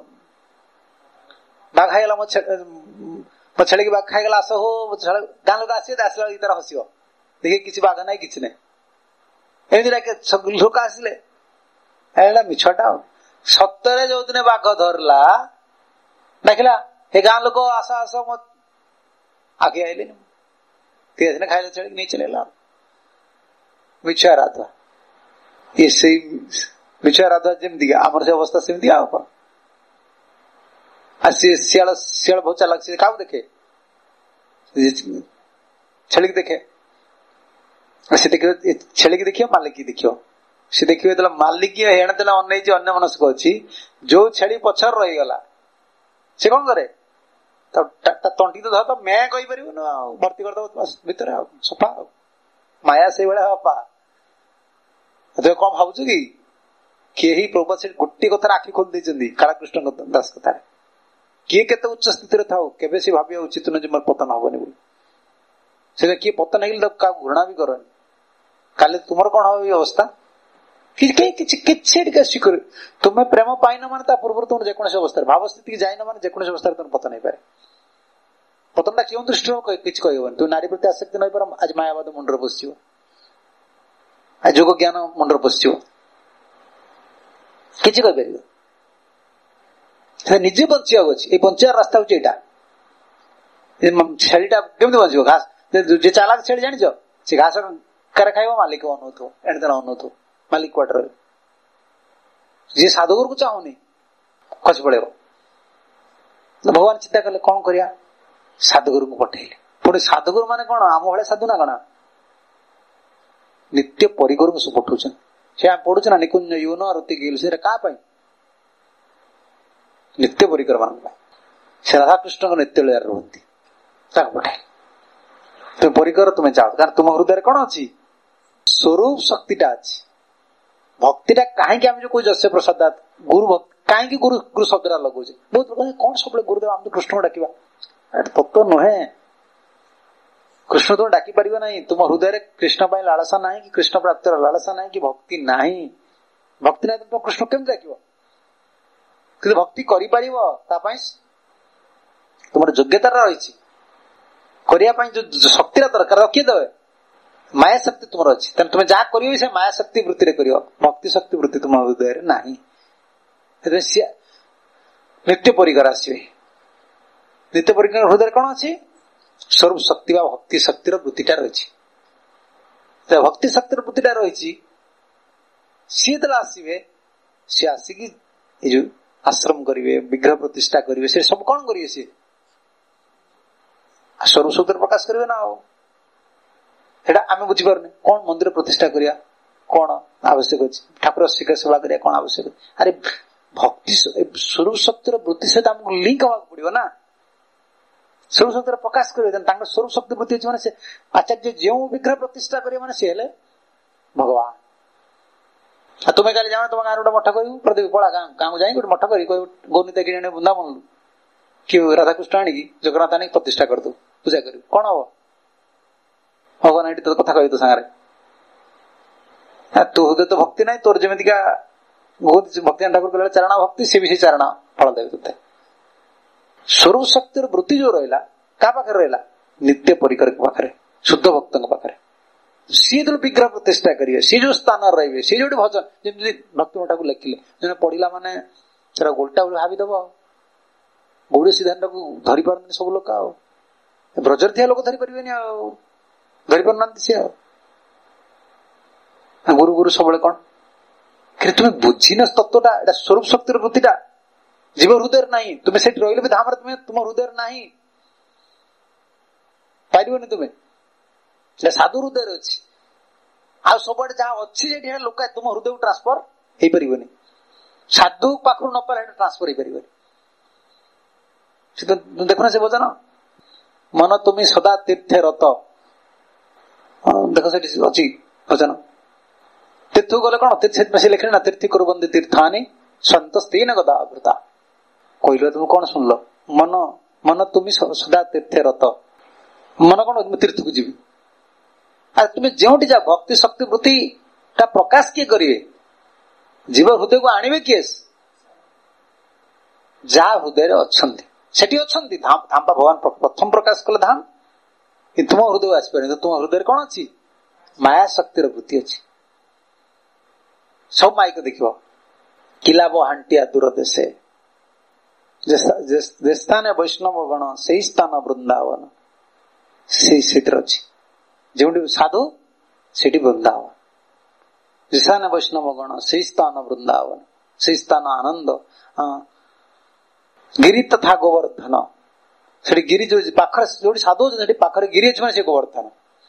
ବାଘ ଖାଇଗଲା, ମୋ ମୋ ଛେଳିକି ବାଘ ଖାଇଗଲା, ଆସ ହଉ। ଗାଁ ଲୋକ ଆସିବେ, ଆସିଲା ବେଳକୁ ତାର ହସିବ, ଦେଖି କିଛି ବାଘ ନାହିଁ କିଛି ନାହିଁ। ଏମିତି ଡାକେ, ଲୋକ ଆସିଲେ ଏଇଟା ମିଛଟା। ଆଉ ସତରେ ଯୋଉଦିନ ବାଘ ଧରିଲା ଡାକିଲା, ଏ ଗାଁ ଲୋକ ଆସ ଆସ, ମୋ ଆଗେ ଆଇଲେନି, ଦିନେ ଖାଇଲେ ଛେଳିକି ନେଇ ଚଲେଇଲା। ମିଛ ରାଧୁଆ। ଇଏ ସେଇ ମିଛ ରାଧୁଆ ଯେମିତି ଆମର ସେ ଅବସ୍ଥା ସେମିତି। ଆଉ କଣ? ଆଉ ସିଏ ଶିଆଳ ଶିଆଳ ବହୁତ ଚାଲାକ, ସେ କାହାକୁ ଦେଖେ? ଛେଳିକି ଦେଖେ। ସେ ଦେଖିବ, ଛେଳିକି ଦେଖିବ, ମାଲିକି ଦେଖିବ। ସେ ଦେଖିବ ଯେତେବେଳେ ମାଲିକି ହେଣେ ଦେଲେ ଅନେଇଛି, ଅନ୍ୟ ମନସ୍କ ଅଛି, ଯୋଉ ଛେଳି ପଛରେ ରହିଗଲା ସେ କଣ କରେ? ତା ତଣ୍ଟି ତ ଧର ତ ମେ କହିପାରିବୁନ, ଆଉ ଭର୍ତ୍ତି କରିଦବ ଭିତରେ, ଆଉ ସଫା। ଆଉ ମାୟା ସେଇଭଳିଆ ବାପା। ତୁ କଣ ଭାବୁଛୁ କି? କେହି ପ୍ରଭୁ ସେଠି ଗୋଟିଏ କଥାରେ ଆଖି ଖୋଲି ଦେଇଛନ୍ତି, କାଳକୃଷ୍ଣ ଦାସ କଥାରେ। କିଏ କେତେ ଉଚ୍ଚ ସ୍ଥିତିରେ ଥାଉ, କେବେ ସେ ଭାବିବା ଉଚିତ ନୁହେଁ ଯେ ମୋର ପତନ ହବନି ବୋଲି। ସେଟା କିଏ ପତନ ହେଇଗଲେ ତାକୁ କାହାକୁ ଘୃଣା ବି କରନି। କାଲି ତୁମର କଣ ହବ ଏ ଅବସ୍ଥା? କିଛି କିଛି କିଛି ଟିକେ ସ୍ୱୀକାର। ତୁମେ ପ୍ରେମ ପାଇନ ମାନେ ତା ପୂର୍ବରୁ ତୁମର ଯେକୌଣସି ଅବସ୍ଥାରେ, ଭାବ ସ୍ଥିତିକି ଯାଇନ ମାନେ ଯେକୌଣସି ଅବସ୍ଥାରେ ତୁମର ପତନ ହେଇପାରେ। ପତନଟା କେଉଁ ଦୃଷ୍ଟିରୁ କିଛି କହିବନି। ତୁ ନାରୀ ପ୍ରତି ଆସକ୍ତି ନହେଇପାର, ଆଜି ମାୟାବାଦ ମୁଣ୍ଡରେ ପଶିଯିବ, ଆଜି ଯୋଗ ଜ୍ଞାନ ମୁଣ୍ଡରେ ପଶିଯିବ, କିଛି କହିପାରିବ। ନିଜେ ବଞ୍ଚିବାକୁ ଅଛି। ଏଇ ବଞ୍ଚିବାର ରାସ୍ତା ହଉଛି ଏଇଟା। ଛେଳିଟା କେମିତି ବଞ୍ଚିବ? ଘାସ ଯେ ଚାଲାକ ଛେଳି ଜାଣିଛ, ସେ ଘାସ କାରେ ଖାଇବ, ମାଲିକ ଅନଉଥିବ, ଏଣେ ତେଣେ ଅନଉଥିବ, ମାଲିକ କୁଆଡେ ରହିବ। ଯିଏ ସାଧୁଗୁରୁକୁ ଚାହୁଁନି ଖସି ପଳେଇବ। ଭଗବାନ ଚିନ୍ତା କଲେ କଣ କରିବା? ସାଧୁଗୁରୁଙ୍କୁ ପଠେଇଲେ। ପୁଣି ସାଧୁଗୁରୁ ମାନେ କଣ ଆମ ଭଳିଆ ସାଧୁ ନା କଣ? ନିତ୍ୟ ପରିକରକୁ ସବୁ ପଠଉଛନ୍ତି। ସେ ଆମେ ପଢୁଛୁ ନା ନିକୁଞ୍ଜ ୟୁନ ରତି ଗିଲ, ସେଟା କାହା ପାଇଁ? ନିତ୍ୟ ପରିକର ମାନଙ୍କ ପାଇଁ। ସେ ରାଧାକୃଷ୍ଣଙ୍କ ନିତ୍ୟ ଲୀଳାରେ ରୁହନ୍ତି, ତାକୁ ପଠାଇଲେ। तुम परिकर तुम जाओ, कारण तुम हृदय कौन अच्छी स्वरूप शक्तिटा अच्छी। भक्तिटा कहीं आम जो कोई जस्य प्रसाद गुरु भक्ति कहीं गुरु गुरु शब्द लगुचे बहुत लोग कौन सब गुरुदेव आम तो कृष्ण को डाक तत्व नुहे। कृष्ण तुम डाक पार ना, तुम हृदय कृष्ण लालसा ना कि कृष्ण प्राप्तिर लालसा ना कि भक्ति ना, भक्ति ना तुम कृष्ण केम डाक कि भक्ति कर तुम योग्यता रही जो शक्ति दरकार किए देवे माया शक्ति तुम अच्छी, तुम जहाँ कर माया शक्ति वृत्ति कर भक्ति शक्ति वृत्ति तुम हृदय ना। नित्य परिकर आसवे, नित्य परिकर हृदय कौन अच्छी स्वरूप शक्ति व भक्ति शक्तिर वृत्तिटा रही। भक्ति शक्तिर वृत्तिटा रही सी जो आसवे सी आसिक जो आश्रम करेंगे विग्रह प्रतिष्ठा करेंगे से सब कौन करेंगे सी स्वरूप शक्ति प्रकाश करेंगे ना। आम बुझीपार कौन मंदिर प्रतिष्ठा करिया कौन आवश्यक अच्छी ठाकुर शीघ्र सेवा करिया कौन आवश्यक। अरे भक्ति स्वरूप शक्तिर वृत्ति सहित आमको लिंक हवा पड़ो ना, स्वरूप शक्ति प्रकाश करेंगे स्वरूप शक्ति वृत्ति अच्छी मैंने आचार्य जो विग्रह प्रतिष्ठा करेंगे मैंने सी हेले भगवान। तुम्हें कल जाओ तुम गाँव गोटे मठ कर प्रदीप पड़ा गाँव गाँव जाए गोटे मठ कर गौनीता कि वृंदावन कि राधाकृष्ण आणिकी जगन्नाथ आनी प्रतिष्ठा कर दो पूजा कर कौन हम भगवान ये तो कथा कह तो सागर तू हृदय तो भक्ति ना तोर जमीका भक्ति ठाकुर कह चारणा भक्ति सी भी से चारणा फल देवे तुते। स्वरूप शक्ति वृत्ति जो रहा क्या पाखे रहा नित्य परिकर पाखे शुद्ध भक्त पाखे सी जो विग्रह प्रतिष्ठा करेंगे सी जो स्थान रे सी जो भजन जमी भक्ति मठा को लिखिले जो पढ़ला माने गोलटा भावीदेव गौड़ी सिद्धांत को धरी पार सब लोक ब्रजर थिया लोक धरी पारे धरी पार ना सी गुरु गुरु सब कौन कि तुम बुझीन तत्वटा स्वरूप शक्ति वृत्तिटा जीव हृदय ना तुम्हें से रही भी धाम तुम्हें तुम हृदय ना पारनी तुम्हें साधु हृदय अच्छी आ सब जहाँ अच्छी लोक तुम हृदय को ट्रांसफर हो पार साधु पाखु न पारे ट्रांसफर हो पार देखना से वचन मन तुम्हें सदा तीर्थे रत देख से अच्छी वचन तीर्थ गले कौन तीर्थ से लिखे ना तीर्थी करू बंदी तीर्थानी सन्तस्तेन गदा आवृता कहल तुम कौन सुनल मन मन तुम्हें सदा तीर्थे रत मन कौन तीर्थ को जीवी आ तुम्हें जो जा भक्ति शक्ति वृत्ति का प्रकाश किए करेंगे जीव हृदय को आणवे किए जहाँ हृदय अच्छा सेठी अच्छा धाम धाम भगवान प्रथम प्रकाश कले धाम कि तुम हृदय आसपार तुम हृदय कौन अच्छी माया शक्तिर वृत्ति अच्छी सब माइक देख किलाब हांटिया दूर देशे स्थान वैष्णव गण से स्थान वृंदावन से अच्छी जो साधु से वृंदावन स्थान वैष्णव गण से स्थान वृंदावन से स्थान आनंद गिरी तथा गोवर्धन से गिरी जो पाखर जो साधु पाखरे गिरी अच्छे से गोवर्धन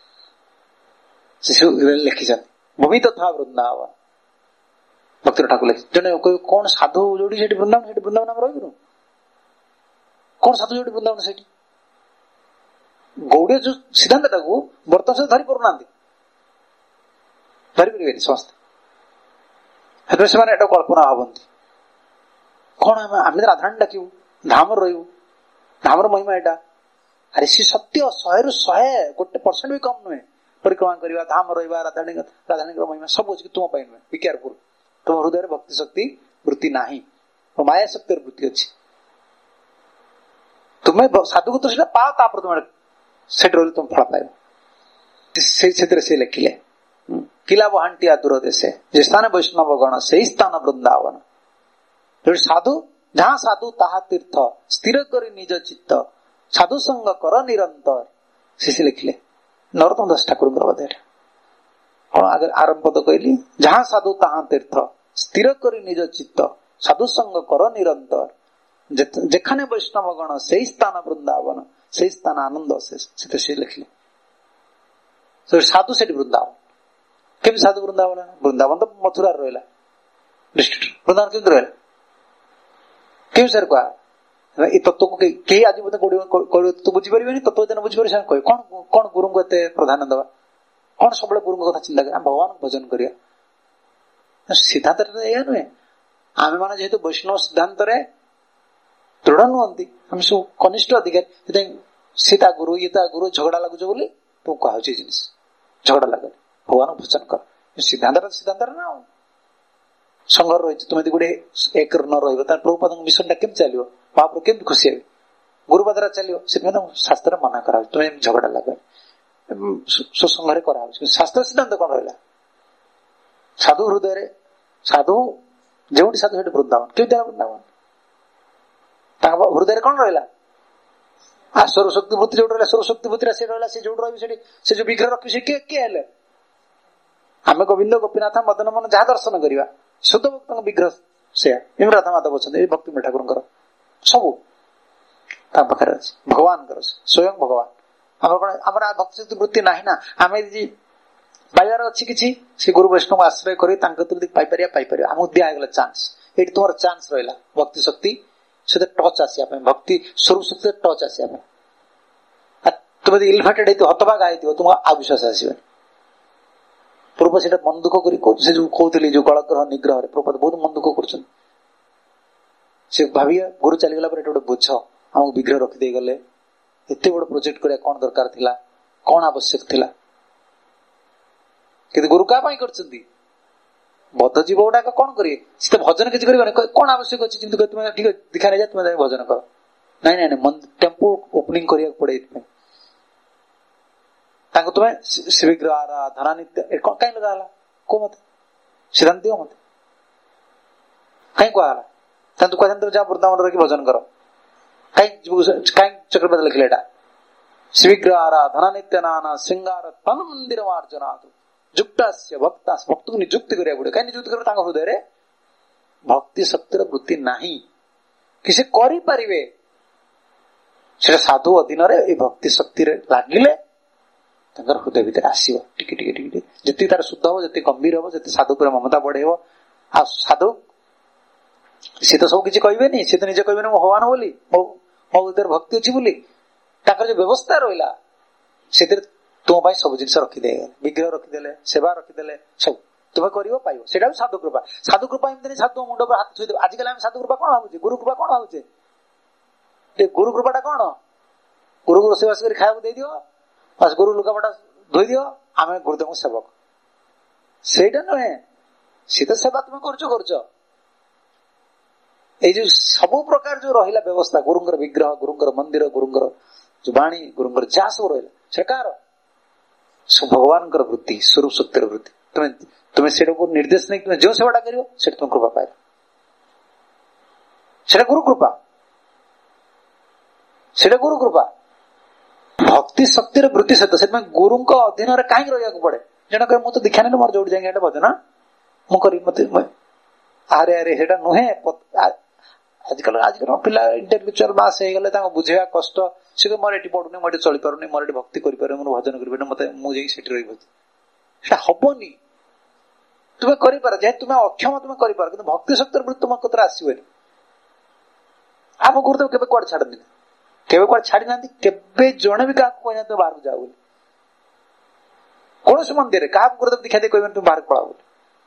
लिखी भूमि तथा वृंदावन भक्त ठाकुर लिखी जन कौन साधु जो वृंदावन से वृंदावन आम रही कौन साधु जो वृंदावन से गौड़ीय जो सिद्धांत टाक बर्तमान सहित धरी पार ना धरी पारे समस्त से कल्पना भावती कौन आम राधाराणी डाक धाम रू धाम महिमा एटा अरे सी सत्य शहे रु शहे गोटे परसेंट भी कम नुहे परिक्रमा करवा धाम रहा राधाराणी राधाराणी महिमा सब अच्छी तुम नुहे बी केयरफुल तुम हृदय भक्ति शक्ति वृत्ति ना माया शक्ति वृत्ति अच्छी तुम्हें साधु को तो पाओ तापर तुम से तुम फल पाइब से लिखिले किला बहांटिया दूर देशे जे स्थान वैष्णव गण से स्थान वृंदावन जो साधु जहाँ साधु ताहा तीर्थ स्थिर करी निज चित्त साधु संग कर निरंतर से लिखिले नरोत्तम दास ठाकुर आरंभ पद कहली जहाँ साधु ताहा तीर्थ स्थिर करी निज चित्त साधु संग कर निरंतर जेखाने वैष्णव गण से स्थान वृंदावन से स्थान आनंद से लिखिले साधु से वृंदावन केमी साधु वृंदावन वृंदावन तो मथुरा रहा डिस्ट्रिक्ट वृंदावन केमी रहा केमी सर कह ଏ ତତ୍ଵକୁ କେହି ଆଜି ବୋଧେ ତୁ ବୁଝିପାରିବେନି, ତତ୍ଵ ବୁଝିପାରିବେ ସେମାନେ କହିବେ କଣ କଣ ଗୁରୁଙ୍କୁ ଏତେ ପ୍ରାଧାନ୍ୟ ଦେବା, କଣ ସବୁବେଳେ ଗୁରୁଙ୍କ କଥା ଚିନ୍ତା କରିବା, ଆମେ ଭଗବାନଙ୍କୁ ଭଜନ କରିବା। ସିଦ୍ଧାନ୍ତରେ ଏଇଆ ନୁହେଁ। ଆମେ ମାନେ ଯେହେତୁ ବୈଷ୍ଣବ ସିଦ୍ଧାନ୍ତରେ ଦୃଢ ନୁହନ୍ତି, ଆମେ ସବୁ କନିଷ୍ଠ ଅଧିକାରୀ, ସେଥିପାଇଁ ସେ ତା ଗୁରୁ ଇଏ ତା ଗୁରୁ ଝଗଡା ଲାଗୁଛ ବୋଲି ତୁ କୁହାଉଛି ଜିନିଷ ଝଗଡା ଲାଗୁନି, ଭଗବାନଙ୍କୁ ଭଜନ କର। ସିଦ୍ଧାନ୍ତଟା ସିଦ୍ଧାନ୍ତରେ ନା ଆଉ ସଂଘର ରହିଛି, ତୁମେ ଯଦି ଗୋଟେ ଏକର ନ ରହିବ ତାହେଲେ ପ୍ରଭୁପାଦଙ୍କ ମିଶନ ଟା କେମିତି ଚାଲିବ, ମହାପ୍ରଭୁ କେମିତି ଖୁସି ହେବେ, ଗୁରୁବାଦରା ଚାଲିବ। ସେଥିପାଇଁ ଶାସ୍ତ୍ରରେ ମନା କରାହଉଛି ତୁମେ ଝଗଡା ଲାଗୁନି, ସୁସଂଘରେ କରାହଉଛି। ଶାସ୍ତ୍ର ସିଦ୍ଧାନ୍ତ କଣ ରହିଲା? ସାଧୁ ହୃଦୟରେ ସାଧୁ ଯେଉଁଠି ସାଧୁ ସେଠି ବୃନ୍ଦାବନ, କେମିତି ବୃନ୍ଦାବନ? ତାଙ୍କ ହୃଦୟରେ କଣ ରହିଲା? ଆ ସ୍ୱରଶକ୍ତି ବୃତ୍ତି ଯୋଉଠି ରହିଲା, ସ୍ୱରଶକ୍ତି ବୃତ୍ତିରେ ସେ ରହିଲା, ସେ ଯୋଉଠି ରହିବ ସେଠି ସେ ଯୋଉ ବିଗ୍ରହ ରଖିବ ସେ କିଏ କିଏ ହେଲେ? ଆମେ ଗୋବିନ୍ଦ ଗୋପୀନାଥ ମଦନ ମୋହନ ଯାହା ଦର୍ଶନ କରିବା, ଶୁଦ୍ଧ ଭକ୍ତଙ୍କ ବିଗ୍ରହ ସେୟା। ଏମିତି ରାଧା ମାଧବ ଅଛନ୍ତି, ଏଇ ଭକ୍ତି ଠାକୁରଙ୍କର ସବୁ ତାଙ୍କ ପାଖରେ ଅଛି, ଭଗବାନଙ୍କର ସ୍ୱୟଂ ଭଗବାନ। ଆମର କଣ ଆମର ଭକ୍ତି ବୃତ୍ତି ନାହିଁ ନା, ଆମେ ଯଦି ପାଇବାର ଅଛି କିଛି ସେ ଗୁରୁ ବୈଷ୍ଣବ ଆଶ୍ରୟ କରି ତାଙ୍କ ଯଦି ପାଇପାରିବା ପାଇପାରିବା, ଆମକୁ ଦିଆଗଲା ଚାନ୍ସ। ଏଇଠି ତୁମର ଚାନ୍ସ ରହିଲା ଭକ୍ତି ଶକ୍ତି ସେଥିରେ ଟଚ୍ ଆସିବା ପାଇଁ, ଭକ୍ତି ସ୍ୱରୂପ ଶକ୍ତିରେ ଟଚ୍ ଆସିବା ପାଇଁ। ତୁମେ ଯଦି ଇଲଭାଟେଡ୍ ହେଇଥିବ, ହତଭାଗା ହେଇଥିବ, ତୁମ ଆଉ ବିଶ୍ୱାସ ଆସିବନି। ପୂର୍ବ ସେଇଟା ମନ ଦୁଃଖ କରି ସେ ଯୋଉ କହୁଥିଲି ଯୋଉ ଗଳଗ୍ରହ ନିଗ୍ରହରେ ପ୍ରଭୁପାଦ ବହୁତ ମନ ଦୁଃଖ କରୁଛନ୍ତି। ସେ ଭାବିବା ଗୁରୁ ଚାଲିଗଲା ପରେ ଏଟା ଗୋଟେ ବୋଝ, ଆମକୁ ବିଗ୍ରହ ରଖିଦେଇ ଗଲେ, ଏତେ ବଡ ପ୍ରୋଜେକ୍ଟ କରିବା କଣ ଦରକାର ଥିଲା, କଣ ଆବଶ୍ୟକ ଥିଲା? କିନ୍ତୁ ଗୁରୁ କାହା ପାଇଁ କରିଛନ୍ତି? ବଦ୍ଧ ଜୀବ ଗୁଡାକ କଣ କରିବେ? ସେ ଭଜନ କିଛି କରିବନି, କଣ ଆବଶ୍ୟକ ଅଛି? ଯେମିତି ତୁମେ ଠିକ ଦୀକ୍ଷା ନେଇଯା, ତୁମେ ଯାଇ ଭଜନ କର। ନାଇଁ ନାଇଁ ନାଇଁ, ଟେମ୍ପୁ ଓପନିଂ କରିବାକୁ ପଡେ ଏଥିପାଇଁ। ତାଙ୍କୁ ତୁମେ ଶ୍ରୀବିଗ୍ରହ ଆରାଧନା ନିତ୍ୟ କାହିଁ ଲଗା ହେଲା? କୋଉ ମତେ ସିଦ୍ଧାନ୍ତ ଦିଅ ମତେ, କାହିଁ କୁହାଗଲା? ତାଙ୍କୁ କହିଥାନ୍ତି ତୁମେ ଯାହା ବୃନ୍ଦାବନ ରହିକି ଭଜନ କର। କାହିଁ କାହିଁ ଚକ୍ରପାତ ଲେଖିଲେ ଏଟା? ଶ୍ରୀବିଗ୍ରହ ଆରାଧନା ନିତ୍ୟ ନାନା ଶୃଙ୍ଗାର ତନ ମନ୍ଦିର ମାର୍ଜନା ଯୁକ୍ତାସ୍ୟ ଭକ୍ତା, ଭକ୍ତକୁ ନିଯୁକ୍ତି କରିବାକୁ ପଡିବ। କାହିଁ ନିଯୁକ୍ତି କରିବ? ତାଙ୍କ ହୃଦୟରେ ଭକ୍ତି ଶକ୍ତିର ବୃତ୍ତି ନାହିଁ କି ସେ କରିପାରିବେ। ସେଟା ସାଧୁ ଅଧୀନରେ ଏଇ ଭକ୍ତି ଶକ୍ତିରେ ଲାଗିଲେ ତାଙ୍କର ହୃଦୟ ଭିତରେ ଆସିବ ଟିକେ ଟିକେ ଟିକେ ଟିକେ, ଯେତିକି ତାର ଶୁଦ୍ଧ ହବ, ଯେତିକି ଗମ୍ଭୀର ହବ, ଯେତେ ସାଧୁ ଉପରେ ମମତା ବଢେଇବ। ଆଉ ସାଧୁ ସିଏ ତ ସବୁ କିଛି କହିବେନି, ସିଏ ତ ନିଜେ କହିବେନି ମୁଁ ଭଗବାନ ବୋଲି, ମୋ ମୋ ଭିତରେ ଭକ୍ତି ଅଛି ବୋଲି। ତାଙ୍କର ଯୋଉ ବ୍ୟବସ୍ଥା ରହିଲା ସେଥିରେ ତୁମ ପାଇଁ ସବୁ ଜିନିଷ ରଖିଦେଲେ, ବିଗ୍ରହ ରଖିଦେଲେ, ସେବା ରଖିଦେଲେ, ସବୁ ତୁମେ କରିବ ପାଇବ। ସେଇଟା ବି ସାଧୁ କୃପା। ସାଧୁ କୃପା ଏମିତି ନାହିଁ ସାଧୁ ମୁଣ୍ଡ ଉପରେ ହାତ ଛୁଇଁଦେବ। ଆଜିକାଲି ଆମେ ସାଧୁ କୃପା କଣ ଭାବୁଛେ, ଗୁରୁ କୃପା କଣ ଭାବୁଛେ? ଗୁରୁ କୃପାଟା କଣ? ଗୁରୁକୁ ରୋଷେଇବାସ କରି ଖାଇବାକୁ ଦେଇଦିଅ, ଗୁରୁ ଲୁଗାପଟା ଧୋଇ ଦିଅ, ଆମେ ଗୁରୁଦେବଙ୍କ ସେବକ। ସେଇଟା ନୁହେଁ, ଶୀତ ସେବା ତୁମେ କରୁଛ କରୁଛ। ଏଇ ଯୋଉ ସବୁ ପ୍ରକାର ଯୋଉ ରହିଲା ବ୍ୟବସ୍ଥା, ଗୁରୁଙ୍କର ବିଗ୍ରହ, ଗୁରୁଙ୍କର ମନ୍ଦିର, ଗୁରୁଙ୍କର ଯୋଉ ବାଣୀ, ଗୁରୁଙ୍କର ଯାହା ସବୁ ରହିଲା, ସେଟା କାହାର? ସବୁ ଭଗବାନଙ୍କର ବୃତ୍ତି, ସ୍ୱରୂପ ଶକ୍ତିର ବୃତ୍ତି। ତୁମେ ତୁମେ ସେଟାକୁ ନିର୍ଦ୍ଦେଶ ନେଇ ତୁମେ ଯେଉଁ ସେବାଟା କରିବ ସେଟା ତୁମ କୃପା ପାଇବ, ସେଟା ଗୁରୁ କୃପା, ସେଟା ଗୁରୁ କୃପା। ଭକ୍ତି ଶକ୍ତିର ବୃତ୍ତି ସହିତ ସେଥିପାଇଁ ଗୁରୁଙ୍କ ଅଧୀନରେ କାହିଁକି ରହିବାକୁ ପଡେ? ଜଣେ କହେ ମୁଁ ତ ଦୀକ୍ଷା ନେଲି, ମୋର ଯୋଉଠି ଯାଇକି ଏଟା ଭଜନ ମୁଁ କରିବି, ମତେ ଆରେ ଆରେ ସେଟା ନୁହେଁ। ଆଜିକାଲି ଆଜିକାଲି ପିଲା ଇଣ୍ଟେଲେକ୍ଚୁଆଲ ମାସ ହେଇଗଲେ, ତାଙ୍କୁ ବୁଝେଇବା କଷ୍ଟ। ସେ ମୋର ଏଠି ପଡୁନି, ମୁଁ ଏଠି ଚଳିପାରୁନି, ମୋର ଏଠି ଭକ୍ତି କରିପାରୁନି, ମୋର ଭଜନ କରିପାରୁନି, ମତେ ମୁଁ ଯାଇକି ସେଠି ରହିବ, ସେଟା ହବନି। ତୁମେ କରିପାର, ଯେହେତୁ ତୁମେ ଅକ୍ଷମ ତୁମେ କରିପାର, କିନ୍ତୁ ଭକ୍ତି ଶକ୍ତିର ବୃତ୍ତି ତୁମ କତରେ ଆସିବନି। ଆମ ଗୁରୁଦେବ କେବେ କୁଆଡେ ଛାଡନ୍ତି, କେବେ କୁଆଡେ ଛାଡି ନାହାନ୍ତି, କେବେ ଜଣେ ବି କାହାକୁ କହିନାହାନ୍ତି ତୁମେ ବାହାରକୁ ଯାଅ ବୋଲି। କୌଣସି ମନ୍ଦିରରେ କାହାକୁ ଗୁରୁଦେବ ଦୀକ୍ଷା ଦେଇ କହିବେନି ତୁମେ ବାହାରକୁ ପଳାଅ ବୋଲି।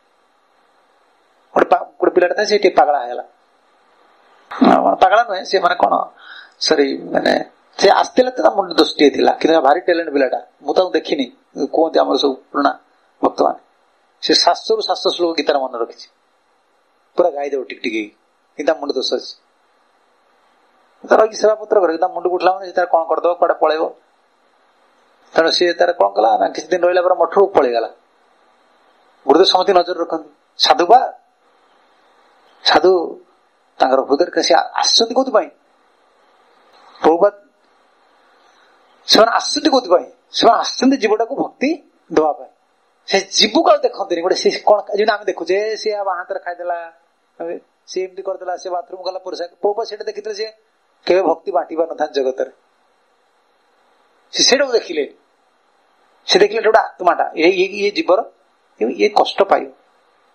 ଗୋଟେ ଗୋଟେ ପିଲାଟା ଥାଏ, ସେ ଟିକେ ପାଗଳା ହେଇଗଲା। ପାଗଳା ନୁହେଁ, ସେ ମାନେ କଣ ସରି ମାନେ ସେ ଆସିଥିଲେ ତ ତା ମୁଣ୍ଡ ଦୋଷ ଟିକେ ଥିଲା, କିନ୍ତୁ ଭାରି ଟ୍ୟାଲେଣ୍ଟ ପିଲାଟା। ମୁଁ ତାକୁ ଦେଖିନି, କୁହନ୍ତି ଆମର ସବୁ ପୁରୁଣା ଭକ୍ତ ମାନେ, ସେ ଶାସ୍ତ୍ରରୁ ଶାସ୍ତ୍ର ଶ୍ଲୋକ ଗୀତାର ମନେ ରଖିଛି, ପୁରା ଗାଇଦେବ ଟିକ ଟିକେ, କିନ୍ତୁ ତା ମୁଣ୍ଡ ଦୋଷ ଅଛି। ତାର ସେବା ପତ୍ର କରେ, ତା ମୁଣ୍ଡକୁ ଉଠିଲା ମାନେ ସେ ତାର କଣ କରିଦବ, କୁଆଡେ ପଳେଇବ। ତେଣୁ ସିଏ ତାର କଣ କଲା ନା, କିଛି ଦିନ ରହିଲା ପରେ ମଠରୁ ପଳେଇଗଲା। ଗୁରୁଦେବ ସମସ୍ତେ ନଜର ରଖନ୍ତି, ସାଧୁ ବା ସାଧୁ ତାଙ୍କର ହୃଦୟରେ ସେ ଆସିଛନ୍ତି କୋଉଥିପାଇଁ? ପ୍ରଭୁପାଦ ସେମାନେ ଆସିଛନ୍ତି କୋଉଥିପାଇଁ? ସେମାନେ ଆସିଛନ୍ତି ଜୀବଟାକୁ ଭକ୍ତି ଦେବା ପାଇଁ। ସେ ଜୀବକୁ ଆଉ ଦେଖନ୍ତିନି। ଗୋଟେ ସେ କଣ ଯେମିତି ଆମେ ଦେଖୁଛେ, ସିଏ ହାତରେ ଖାଇଦେଲା, ସିଏ ଏମିତି କରିଦେଲା, ସେ ବାଥରୁମ ଗଲା ପୁରୁଷ, ପ୍ରଭୁପାଦ ସେଇଟା ଦେଖିଥିଲେ, ସେ କେବେ ଭକ୍ତି ବାଣ୍ଟି ପାରିନଥାନ୍ତି ଜଗତରେ। ସେ ସେଇଟାକୁ ଦେଖିଲେ, ସେ ଦେଖିଲେ ଗୋଟେ ଆତ୍ମାଟା, ଇଏ ଜୀବର ଇଏ କଷ୍ଟ ପାଇବ।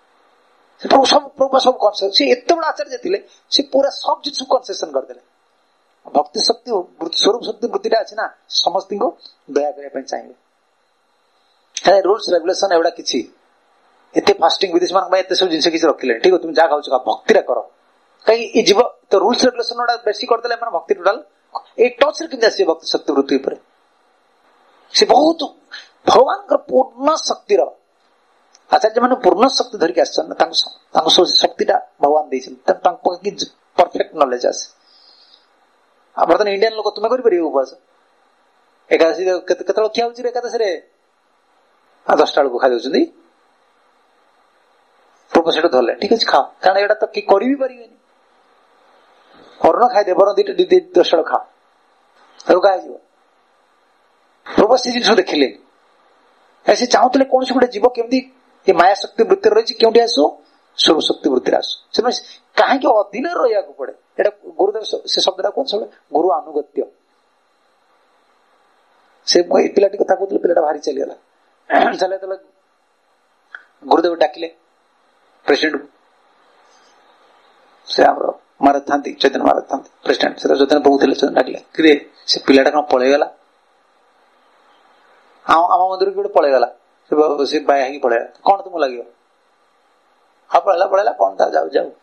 ସବୁ ପ୍ରଭୁ ସବୁ କନସେସନ, ସେ ଏତେ ବଡ ଆଚାର୍ଯ୍ୟ ଥିଲେ, ସେ ପୁରା ସବୁ ଜିନିଷ କନସେସନ କରିଦେଲେ। भक्ति शक्ति स्वरूप शक्ति वृत्तिटा अच्छी ना समस्त को दया करने चाहिए रूल्स रेगुलेशन एवढा किसी एते फास्टिंग विदेश मान एत सब जिन किसी रखिले ठीक है तुम जहाँ खाऊ भक्ति कर कहीं जीव तो रूल्स रेगुलेशन गुड़ा बेसी करदे भक्ति टोटाल ए टच रे केमती आसी भक्ति शक्ति वृत्ति पर से बहुत भगवान पूर्ण शक्तिर आचार्य मैंने पूर्ण शक्ति धरिक आस शक्तिटा भगवान परफेक्ट नॉलेज आसे बर्तमान इंडियन लोक तुम्हें कर उपवास एकादशी केत खिया हो एकादशी दसटा बेलू खाई दौरान पूर्व से धरले ठीक अच्छे खाओ कारण यहाँ तो किए कर भी पारे अर्ण खाई बर दसटा खाओ रोगा पूर्व से जिन देखिले ऐसे चाहूले कौन गोटे जीव केमती ये माया शक्ति वृत्ति रही क्योंकि आसो स्वरूप शक्ति वृत्ति आसो कहीं अधीन रहा पड़े एटा गुरुदेव से शब्द कौन सब गुरु अनुगत्य से पिलाटी कथा कहते पिलाटा भारी चलीगला चल गुरुदेव डाकिले प्रेसिडेंट से महाराज था चैतन्य महाराज था प्रेसिडेंट से चैतन्य प्रभु थे चैतन्य डाकिले कि से पिलाटा कौन पलैगला आम मंदिर की गोटे पलैगला से बाया ही पलैला कौन तुमको लगे हाँ पलैला पलैला कौन था जाओ जाओ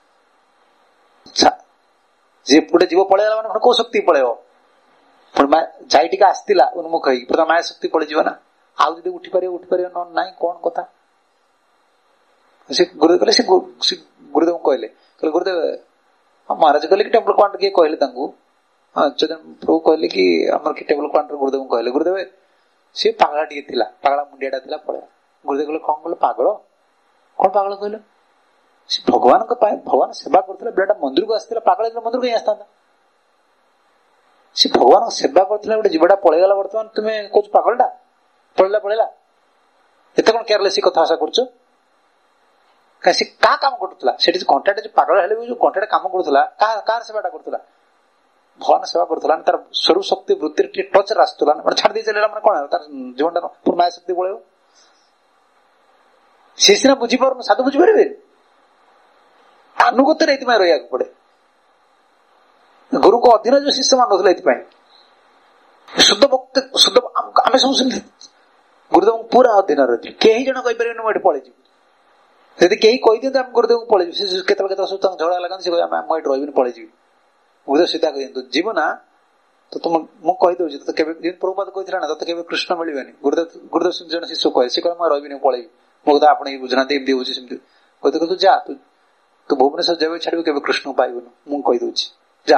जे गोटे जीव पलैगला मैंने कौ शक्ति पलैब जाई टी आसला उन्मुख हो माया शक्ति पलैज ना आउ जो उठी पार उठी पार ना कौन कथा से गुरुदेव कहले से गुरुदेव कहले कहले गुरुदेव महाराज कहले कि टेम्पल क्वांटर किए कहले चैतन्य प्रभु कहले कि आमर कि टेम्पल क्वांटर गुरुदेव कहले गुरुदेव सी पागला टी पागला मुंडियाटा था पड़ा गुरुदेव कहले कौन कहले पागल कौन पागल कहले भगवान भगवान सेवा करते बेटा मंदिर को आसला पागल मंदिर कहीं आसता सी भगवान सेवा करते गोटे जीवटा पलैगला बर्तमान तुम्हें कौच पागलटा पलैला पलैला एत कौन केयरलेस कथा आशा कर कहीं क्या काम करूला से घंटा पागल हेले भी जो घंटा काम करूला कार सेवाटा करूला भगवान सेवा करूला तार स्वरूप शक्ति वृत्ति टच आसूला मैं छाड़ दे चलला मैंने कौन तार जीवन पूर्ण माया शक्ति पड़े सी सीना बुझीपार साधु बुझीपारे अनुगत रहा पड़े गुरु को अधीन जो शिष्य मान शुद्ध भक्त शुद्ध आम सब गुरुदेव पूरा अधीन रही कहीं जन कहीपर मुझे पलैज यदि कहीं कही दिखते आम गुरुदेव को पलैज के सब झगड़ा लगाते से मुझे रही पलैज गुरुदेव सीधा कह जीव ना तो तुम मुझे तो प्रभुपाद कही ना तो केवल कृष्ण मिलवे गुरुदेव गुरुदेव जन शिष्य कहे सी कह मुझे रही पलैज मो कथा आप बुझना एमती हूँ सेमती कहते कहते जा तू तू भुवनेश्वर जब छाड़ू के कृष्ण पाइबुन मुझे कहीदे जा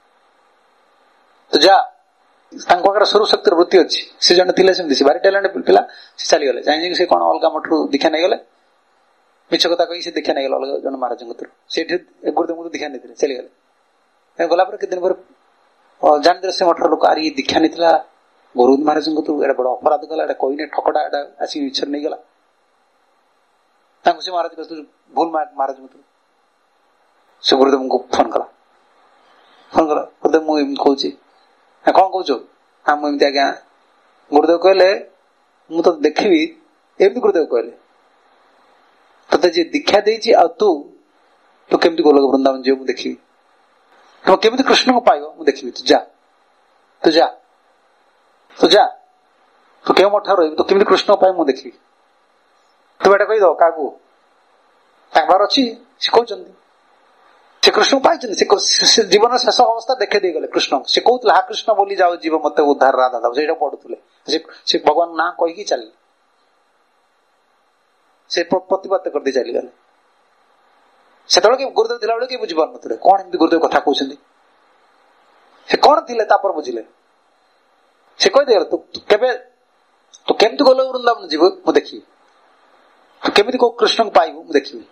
तो जा स्वरूप शक्ति वृत्ति अच्छी से जन थे भारी टैलेंट पिला से चलीगले जाए से कौन अलग मठू दीक्षा नहीं गले मिछ कथा कही से दीक्षा नहीं गला अलग जन महाराज से गुरुदेव को दीक्षा नहीं चलीगले गला कित दिन पर जान से मठर लोक आर दीक्षा नहीं गुरु महाराज को बड़ अपराध कला कही ठकटा आसिक मिछर नहीं गला से महाराज भूल महाराज मत से गुरुदेव को फोन कला फोन कला गुरुदेव मुझे कहूँ कौन कौच हाँ मुझे आज्ञा गुरुदेव कहले मु तो देखी एमती गुरुदेव कहले ते जी दीक्षा देती आ तू तू केमती गोलक वृंदावन जीव मुझे देखी तुम केमती कृष्ण को पाइब मुझे देखी तू जा तू जा तू जा तू क्यों मठा रही तो केमती कृष्ण को पाइब मुझे देखी तू एटा कहीद क्या बार अच्छी से कहते से कृष्ण पाई से जीवन शेष अवस्था देखे दे गले कृष्ण से कहते हा कृष्ण बोली जाओ जीव मत उद्धार राधा दाव से पढ़ुले से भगवान ना कही चल से प्रतिपाद कर दी चली गले से गुरुदेव थिला बेले बुझी पार नुले कौन एमती गुरुदेव कथा कहते से कौन थे बुझिले से कहीदे तू केबे तू केमती गल वृंदावन जीव मु देखी तू केमती को कृष्ण को पाइबू मु देखी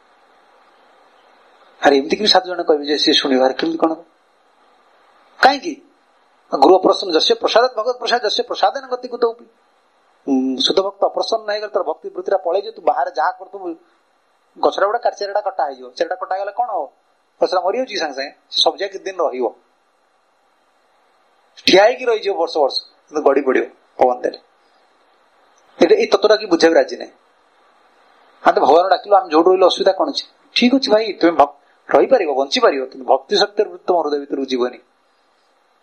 अरे एमती कि सात जन कहे सी शुणवार केमती कौन कहीं गुरु अप्रसन्न जस्य प्रसाद भगवत प्रसाद जस्य प्रसाद गति को शुद्ध भक्त अप्रसन्न नहीं तर भक्ति वृत्ति पलैज तू बाहर जहाँ कर तू गछड़ा गुड़ा काट चेरा कटा हो चेरा कटा गले कौन हम गछड़ा मरी सागे सागे सब जगह दिन ठिया रही वर्ष वर्ष गड़ी पड़ो पवन देले ये तत्वटा कि बुझे राजी नहीं हाँ तो भगवान डाकिल आम जो रही असुविधा कौन अच्छे ठीक अच्छे भाई तुम्हें रही पार बंची पार कि भक्ति शक्ति तुम हृदय भर जीवनी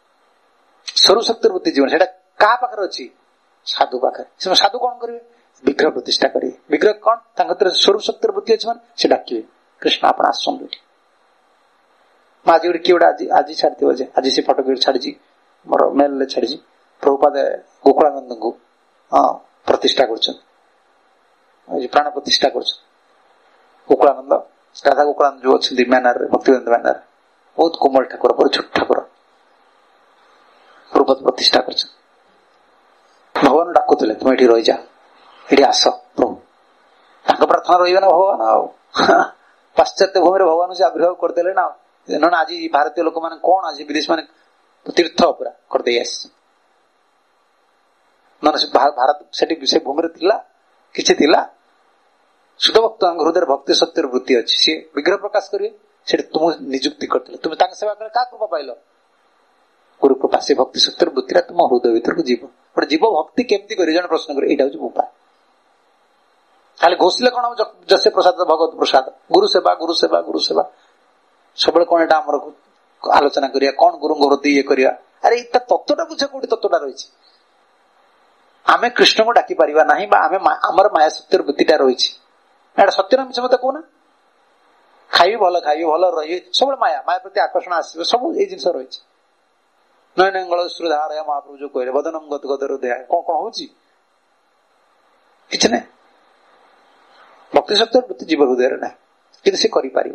ସ୍ୱରୂପ ଶକ୍ତିର ବୃତ୍ତି ଜୀବନ ସେଟା କାହା ପାଖରେ ଅଛି? ସାଧୁ ପାଖରେ। ସେ ସାଧୁ କଣ କରିବେ? ବିଗ୍ରହ ପ୍ରତିଷ୍ଠା କରିବେ। ବିଗ୍ରହ କଣ? ତାଙ୍କ ଭିତରେ ସ୍ୱରୂପ ଶକ୍ତିର ବୃତ୍ତି ଅଛି ମାନେ ସେ ଡାକିବେ କୃଷ୍ଣ ଆପଣ ଆସନ୍ତୁ ଏଠି। ମୁଁ ଆଜି ଗୋଟେ କିଏ ଗୋଟେ ଆଜି ଆଜି ଛାଡିଥିବ ଯେ ଆଜି ସେ ଫଟୋ କିଏ ଛାଡିଛି ମୋର ମେଲରେ ଛାଡିଛି ପ୍ରଭୁପାଦ ଗୋକୁଳାନନ୍ଦଙ୍କୁ ହଁ ପ୍ରତିଷ୍ଠା କରୁଛନ୍ତି ପ୍ରାଣ ପ୍ରତିଷ୍ଠା କରୁଛନ୍ତି। ଗୋକୁଳାନନ୍ଦ ରାଧା ଗୋକୁଳାନନ୍ଦ ଯୋଉ ଅଛନ୍ତି ମ୍ୟାନରରେ ଭକ୍ତିବେଦାନ୍ତ ମ୍ୟାନର ବହୁତ କୋମଳ ଠାକୁର ବହୁତ ଛୋଟ ଠାକୁର ପ୍ରଭୁପାଦ ପ୍ରତିଷ୍ଠା କରିଛନ୍ତି। ଭଗବାନ ଡାକୁଥିଲେ ତୁମେ ଏଠି ରହିଯା ଏଠି ଆସ ପ୍ରଭୁ। ତାଙ୍କ ପ୍ରାର୍ଥନା ରହିବେ ନା ଭଗବାନ ଆଉ ପାଶ୍ଚାତ୍ୟ ଭୂମିରେ ଭଗବାନ ସେ ଆବିର୍ଭାବ କରିଦେଲେ ନା। ନହେଲେ ଆଜି ଭାରତୀୟ ଲୋକମାନେ କଣ ଆଜି ବିଦେଶ ମାନେ ତୀର୍ଥ ପୁରା କରିଦେଇ ଆସିଛନ୍ତି। ନହେଲେ ଭାରତ ସେଠି ସେ ଭୂମିରେ ଥିଲା କିଛି ଥିଲା। ଶୁଦ୍ଧ ଭକ୍ତଙ୍କ ହୃଦୟରେ ଭକ୍ତି ସତ୍ୟର ବୃତ୍ତି ଅଛି। ସିଏ ବିଗ୍ରହ ପ୍ରକାଶ କରିବେ ସେଠି ତୁମକୁ ନିଯୁକ୍ତି କରିଥିଲେ। ତୁମେ ତାଙ୍କ ସେବା କଲେ କାହା କୃପା ପାଇଲ? ଗୁରୁ କୃପା। ସେ ଭକ୍ତି ସତ୍ୟର ବୃତ୍ତିଟା ତୁମ ହୃଦୟ ଭିତରକୁ ଯିବ। ଗୋଟେ ଜୀବ ଭକ୍ତି କେମିତି କରିବ ଜଣେ ପ୍ରଶ୍ନ କରିବ। ଏଇଟା ହଉଛି ଉପାୟ। ଖାଲି ଘୋଷିଲେ କଣ ହବ? ଯଶ ପ୍ରସାଦ ଭଗବତ ପ୍ରସାଦ ଗୁରୁ ସେବା ଗୁରୁ ସେବା ଗୁରୁ ସେବା ସବୁବେଳେ କଣ ଏଟା ଆମର ଆଲୋଚନା କରିବା କଣ ଗୁରୁଙ୍କ ପ୍ରତି ଇଏ କରିବା। ଆରେ ଏଇଟା ତତ୍ତ୍ୱଟା ବୁଝ କୋଉଠି ତତ୍ତ୍ୱଟା ରହିଛି। ଆମେ କୃଷ୍ଣଙ୍କୁ ଡାକି ପାରିବା ନାହିଁ ବା ଆମେ ଆମର ମାୟା ଶକ୍ତିର ବୃତ୍ତିଟା ରହିଛି। ଏଟା ସତ୍ୟ ନା ମିଛ ମତେ କହୁନା? ଖାଇବି ଭଲ ଖାଇବି ଭଲ ରହିବି ସବୁବେଳେ ମାୟା ମାୟା ପ୍ରତି ଆକର୍ଷଣ ଆସିବ ସବୁ ଏଇ ଜିନିଷ ରହିଛି। ନୟନଙ୍ଗଳ ଶ୍ରୁଧାରୟ ମହାପ୍ରଭୁ ଯୋଉ କହିଲେ ବଦନମ ଗଦ ଗଦର ଦେହ କଣ କଣ ହଉଛି? କିଛି ନାହିଁ। ଭକ୍ତି ଶକ୍ତିର ବୃତ୍ତି ଜୀବ ହୃଦୟରେ ନାହିଁ କିନ୍ତୁ ସେ କରିପାରିବ।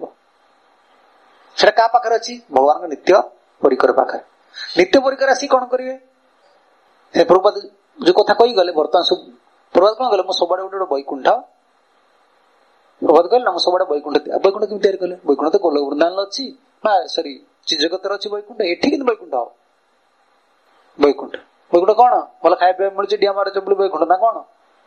ସେଟା କାହା ପାଖରେ ଅଛି? ଭଗବାନଙ୍କ ନିତ୍ୟ ପରିକର ପାଖରେ। ନିତ୍ୟ ପରିକର ଆସି କଣ କରିବେ? ସେ ପ୍ରଭୁପାଦ ଯୋଉ କଥା କହିଗଲେ ବର୍ତ୍ତମାନ ସବୁ ପ୍ରଭୁପାଦ କଣ କଲେ? ମୁଁ ସବୁଆଡେ ଗୋଟେ ଗୋଟେ ବୈକୁଣ୍ଠ ପ୍ରଭୁପାଦ କହିଲେ ନା ମୁଁ ସବୁଆଡେ ବୈକୁଣ୍ଠ ବୈକୁଣ୍ଠ କେମିତି ତିଆରି କଲେ? ବୈକୁଣ୍ଠ ତ ଗୋଲକ ବୃନ୍ଦାବନ ଅଛି ନା ସରି ଶ୍ରୀଜଗତରେ ଅଛି ବୈକୁଣ୍ଠ। ଏଠି କିନ୍ତୁ ବୈକୁଣ୍ଠ ହବ। ବୈକୁଣ୍ଠ ବୈକୁଣ୍ଠ କଣ? ଭଲ ଖାଇବା ପିଇବା ମିଳୁଛି ଡିଆ ମାରୁଛ ବୋଲି ବୈକୁଣ୍ଠ ନା କଣ?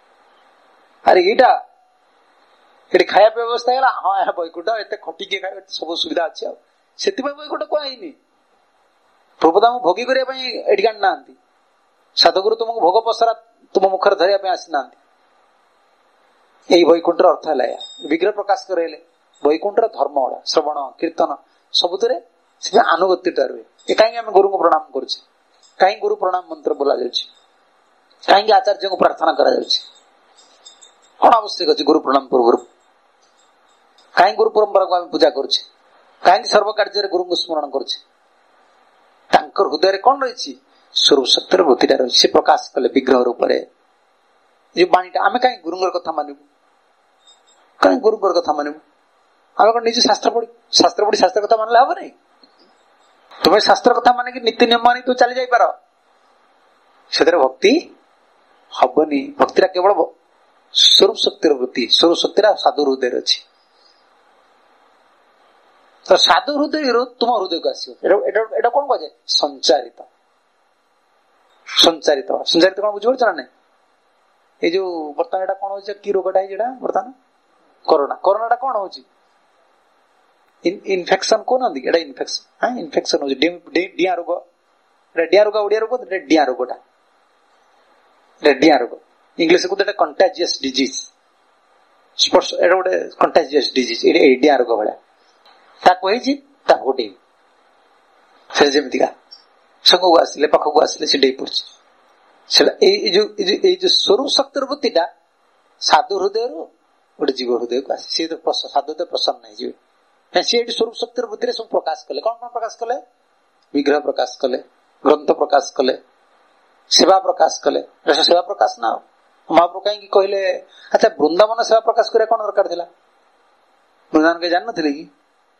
ଆରେ ଏଇଟା ଏଠି ଖାଇବା ପିଇବା ବ୍ୟବସ୍ଥା ହେଲା ହଁ ଏହା ବୈକୁଣ୍ଠ ଏତେ ଖଟିକି ଖାଇବା ସବୁ ସୁବିଧା ଅଛି ଆଉ ସେଥିପାଇଁ ବୈକୁଣ୍ଠ କୁହା ହେଇନି। ପ୍ରଭୁପାଦ ଆମକୁ ଭୋଗୀ କରିବା ପାଇଁ ଏଠିକି ଆଣି ନାହାନ୍ତି। ସାଧୁଗୁରୁ ତୁମକୁ ଭୋଗ ପସରା ତୁମ ମୁଖରେ ଧରିବା ପାଇଁ ଆସିନାହାନ୍ତି। ଏଇ ବୈକୁଣ୍ଠର ଅର୍ଥ ହେଲା ଏହା। ବିଗ୍ରହ ପ୍ରକାଶ କରାଇଲେ ବୈକୁଣ୍ଠର ଧର୍ମ ଗୁଡା ଶ୍ରବଣ କୀର୍ତ୍ତନ ସବୁଥିରେ ସେ ଆନୁଗତ୍ୟଟା ରୁହେ। ଏ କାହିଁକି ଆମେ ଗୁରୁଙ୍କୁ ପ୍ରଣାମ କରୁଛେ? କାହିଁକି ଗୁରୁ ପ୍ରଣାମ ମନ୍ତ୍ର ବୋଲା ଯାଉଛି? କାହିଁକି ଆଚାର୍ଯ୍ୟଙ୍କୁ ପ୍ରାର୍ଥନା କରାଯାଉଛି? କଣ ଆବଶ୍ୟକ ଅଛି ଗୁରୁ ପ୍ରଣାମ ପୂର୍ବରୁ? କାହିଁକି ଗୁରୁ ପରମ୍ପରାକୁ ଆମେ ପୂଜା କରୁଛେ? କାହିଁକି ସର୍ବ କାର୍ଯ୍ୟରେ ଗୁରୁଙ୍କୁ ସ୍ମରଣ କରୁଛେ? ତାଙ୍କର ହୃଦୟରେ କଣ ରହିଛି? ସ୍ୱରୂପ ସତ୍ୟର ବୃତ୍ତିଟା ରହିଛି। ସେ ପ୍ରକାଶ କଲେ ବିଗ୍ରହ ରୂପରେ ଯୋଉ ବାଣୀଟା। ଆମେ କାହିଁକି ଗୁରୁଙ୍କର କଥା ମାନିବୁ? କାହିଁକି ଗୁରୁଙ୍କର କଥା ମାନିବୁ? ଆମେ କଣ ନିଜେ ଶାସ୍ତ୍ର ପଢି ଶାସ୍ତ୍ର ପଢି ଶାସ୍ତ୍ର କଥା ମାନିଲେ ହବ ନାଇଁ? ତୁମେ ଶାସ୍ତ୍ର କଥା ମାନିକି ନୀତି ନିୟମ ମାନି ତୁ ଚାଲି ଯାଇପାର ସେଥିରେ ଭକ୍ତି ହବନି। ଭକ୍ତିଟା କେବଳ ସ୍ୱରୂପ ଶକ୍ତିର ବୃତ୍ତି। ସ୍ୱରୂପ ଶକ୍ତିଟା ସାଧୁ ହୃଦୟରେ ଅଛି। ତ ସାଧୁ ହୃଦୟରୁ ତୁମ ହୃଦୟକୁ ଆସିବ। ଏଟା କଣ କୁହାଯାଏ? ସଞ୍ଚାରିତ। ସଞ୍ଚାରିତ ସଞ୍ଚାରିତ କଣ ବୁଝିପାରୁଛ ନା ନାଇଁ? ଏଇ ଯୋଉ ବର୍ତ୍ତମାନ ଏଟା କଣ ହଉଛି? କି ରୋଗଟା ହେଇଛି ଏଟା ବର୍ତ୍ତମାନ? କରୋନା। କରୋନାଟା କଣ ହଉଛି? ଇନଫେକ୍ସନ କହୁନାହାନ୍ତି? ଏଟା ଇନଫେକ୍ସନ ହଁ ଇନଫେକ୍ସନ ହଉଛି। ଡିଆଁ ରୋଗ। ଡିଆଁ ରୋଗ ଓଡିଆ ରୋଗ ଡିଆଁ ରୋଗଟା ଡିଆଁ ରୋଗ। ଇଂଲିଶ କୁ ଏଟା କଣ୍ଟାଜିୟସ୍ ଡିଜିଜ। ସ୍ପର୍ଶ ଏଟା ଗୋଟେ କଣ୍ଟାଜିୟସ୍ ଡିଜିଜ। ଏଇଟା ଡିଆଁ ରୋଗ ଭଳିଆ। ତାକୁ ହେଇଛି ତାକୁ ଗୋଟେ ସେ ଯେମିତିକା ସଙ୍ଗକୁ ଆସିଲେ ପାଖକୁ ଆସିଲେ ସେ ଡେଇ ପଡୁଛି। ସେଟା ଏଇ ଯୋଉ ଏଇ ଯୋଉ ସ୍ୱରୂପ ଶକ୍ତିର ବୃତ୍ତିଟା ସାଧୁ ହୃଦୟରୁ ଗୋଟେ ଜୀବ ହୃଦୟକୁ ଆସେ। ସିଏ ସାଧୁ ହୃଦୟ ପ୍ରସନ୍ନ ହେଇଯିବେ। ସିଏ ଏଠି ସ୍ୱରୂପ ଶକ୍ତିର ବୃତ୍ତିରେ ସବୁ ପ୍ରକାଶ କଲେ। କଣ କଣ ପ୍ରକାଶ କଲେ? ବିଗ୍ରହ ପ୍ରକାଶ କଲେ, ଗ୍ରନ୍ଥ ପ୍ରକାଶ କଲେ, ସେବା ପ୍ରକାଶ କଲେ। ସେବା ପ୍ରକାଶ ନା ମହାପ୍ରଭୁ କାହିଁକି କହିଲେ? ଆଚ୍ଛା ବୃନ୍ଦାବନ ସେବା ପ୍ରକାଶ କରିବା କଣ ଦରକାର ଥିଲା? ବୃନ୍ଦାବନ କେହି ଜାଣିନଥିଲେ କି?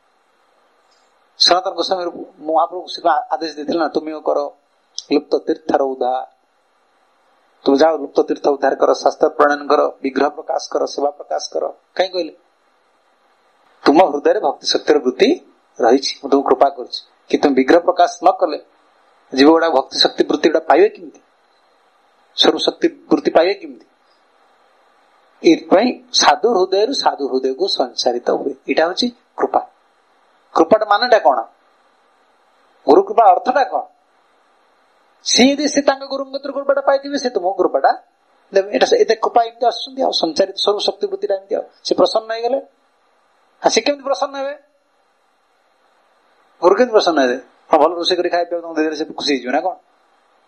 ସନାତନ ଗୋସ୍ୱାମୀ ମହାପ୍ରଭୁ ଆଦେଶ ଦେଇଥିଲେ ନା ତୁମେ କର ଲୁପ୍ତ ତୀର୍ଥର ଉଦ୍ଧାର। ତୁମେ ଯାଅ ଲୁପ୍ତ ତୀର୍ଥ ଉଦ୍ଧାର କର, ଶାସ୍ତ୍ର ପ୍ରଣୟନ କର, ବିଗ୍ରହ ପ୍ରକାଶ କର, ସେବା ପ୍ରକାଶ କର। କାହିଁ କହିଲେ? ତୁମ ହୃଦୟରେ ଭକ୍ତି ଶକ୍ତିର ବୃତ୍ତି ରହିଛି। ମୁଁ ତୁମକୁ କୃପା କରୁଛି। କି ତୁମେ ବିଗ୍ରହ ପ୍ରକାଶ ନ କଲେ ଜୀବ ଗୁଡା ଭକ୍ତି ଶକ୍ତି ବୃତ୍ତି ଗୁଡା ପାଇବେ କେମିତି? ସ୍ୱରୂପ ଶକ୍ତି ବୃତ୍ତି ପାଇବେ କେମିତି? ଏଇଥିପାଇଁ ସାଧୁ ହୃଦୟରୁ ସାଧୁ ହୃଦୟକୁ ସଞ୍ଚାରିତ ହୁଏ। ଏଇଟା ହଉଛି କୃପା। କୃପାଟା ମାନେଟା କଣ? ଗୁରୁ କୃପା ଅର୍ଥଟା କଣ? ସିଏ ଯଦି ସେ ତାଙ୍କ ଗୁରୁଙ୍କ କୃପାଟା ପାଇଥିବେ ସେ ତୁମକୁ କୃପାଟା ଦେବେ। ଏଟା ଏତେ କୃପା ଏମିତି ଆସୁଛନ୍ତି ଆଉ ସଞ୍ଚାରିତ ସ୍ୱରୂପ ଶକ୍ତି ବୃତ୍ତିଟା ଏମିତି ଆଉ ସେ ପ୍ରସନ୍ନ ହେଇଗଲେ। ସେ କେମିତି ପ୍ରସନ୍ନ ହେବେ? ଗୁରୁ କେମିତି ପ୍ରସନ୍ନ ହେବେ? ଭଲ ରୋଷେଇ କରି ଖାଇବା ପିଇବା ଦେଇଦେଲେ ସେ ଖୁସି ହେଇଯିବ ନା କଣ?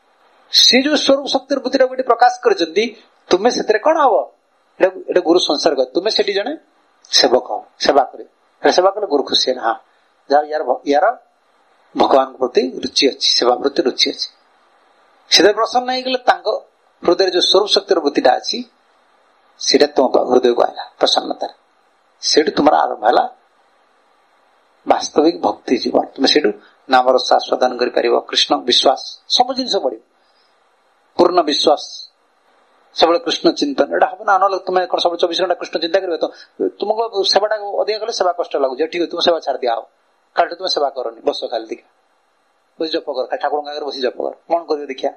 ସେ ଯୋଉ ସ୍ୱରୂପ ଶକ୍ତିର ବୁଦ୍ଧିଟା ଗୋଟେ ପ୍ରକାଶ କରିଛନ୍ତି, ତୁମେ ସେଥିରେ କଣ ହବ, ଏଟା ଗୁରୁ ସଂସାର କରେ। ତୁମେ ସେଠି ଜଣେ ସେବକ ସେବା କରେ, ସେବା କଲେ ଗୁରୁ ଖୁସି ହେଲେ, ହଁ ଯାହା ୟାର ୟାର ଭଗବାନଙ୍କ ପ୍ରତି ରୁଚି ଅଛି, ସେବା ପ୍ରତି ରୁଚି ଅଛି। ସେଥିରେ ପ୍ରସନ୍ନ ହେଇଗଲେ ତାଙ୍କ ହୃଦୟରେ ଯୋଉ ସ୍ୱରୂପ ଶକ୍ତିର ବୁଦ୍ଧିଟା ଅଛି ସେଇଟା ତୁମ ହୃଦୟକୁ ଆଇଲା ପ୍ରସନ୍ନତାରେ। ସେଇଠୁ ତୁମର ଆରମ୍ଭ ହେଲା ବାସ୍ତବିକ ଭକ୍ତି ଜୀବନ। ତୁମେ ସେଇଠୁ ନାମର ଆସ୍ୱାଦନ କରିପାରିବ, କୃଷ୍ଣ ବିଶ୍ୱାସ ସବୁ ଜିନିଷ ବଢିବ, ପୂର୍ଣ୍ଣ ବିଶ୍ୱାସ, ସବୁବେଳେ କୃଷ୍ଣ ଚିନ୍ତନ। ଏଟା ହବ ନା, ନହେଲେ ତୁମେ କଣ ସବୁବେଳେ ଚବିଶ ଘଣ୍ଟା କୃଷ୍ଣ ଚିନ୍ତା କରିବ ତ ତୁମକୁ ସେବାଟା ଅଧିକା କଲେ ସେବା କଷ୍ଟ ଲାଗୁଛି, ଠିକ ଅଛି ତୁମ ସେବା ଛାଡି ଦିଆ ହବ, କାଲି ତୁମେ ସେବା କରନି, ବସ ଖାଲି ଦେଖିଆ ବସି ଜପ କର, ଠାକୁରଙ୍କ ଆଗରେ ବସି ଜପ କର, କଣ କରିବ ଦେଖିଆ,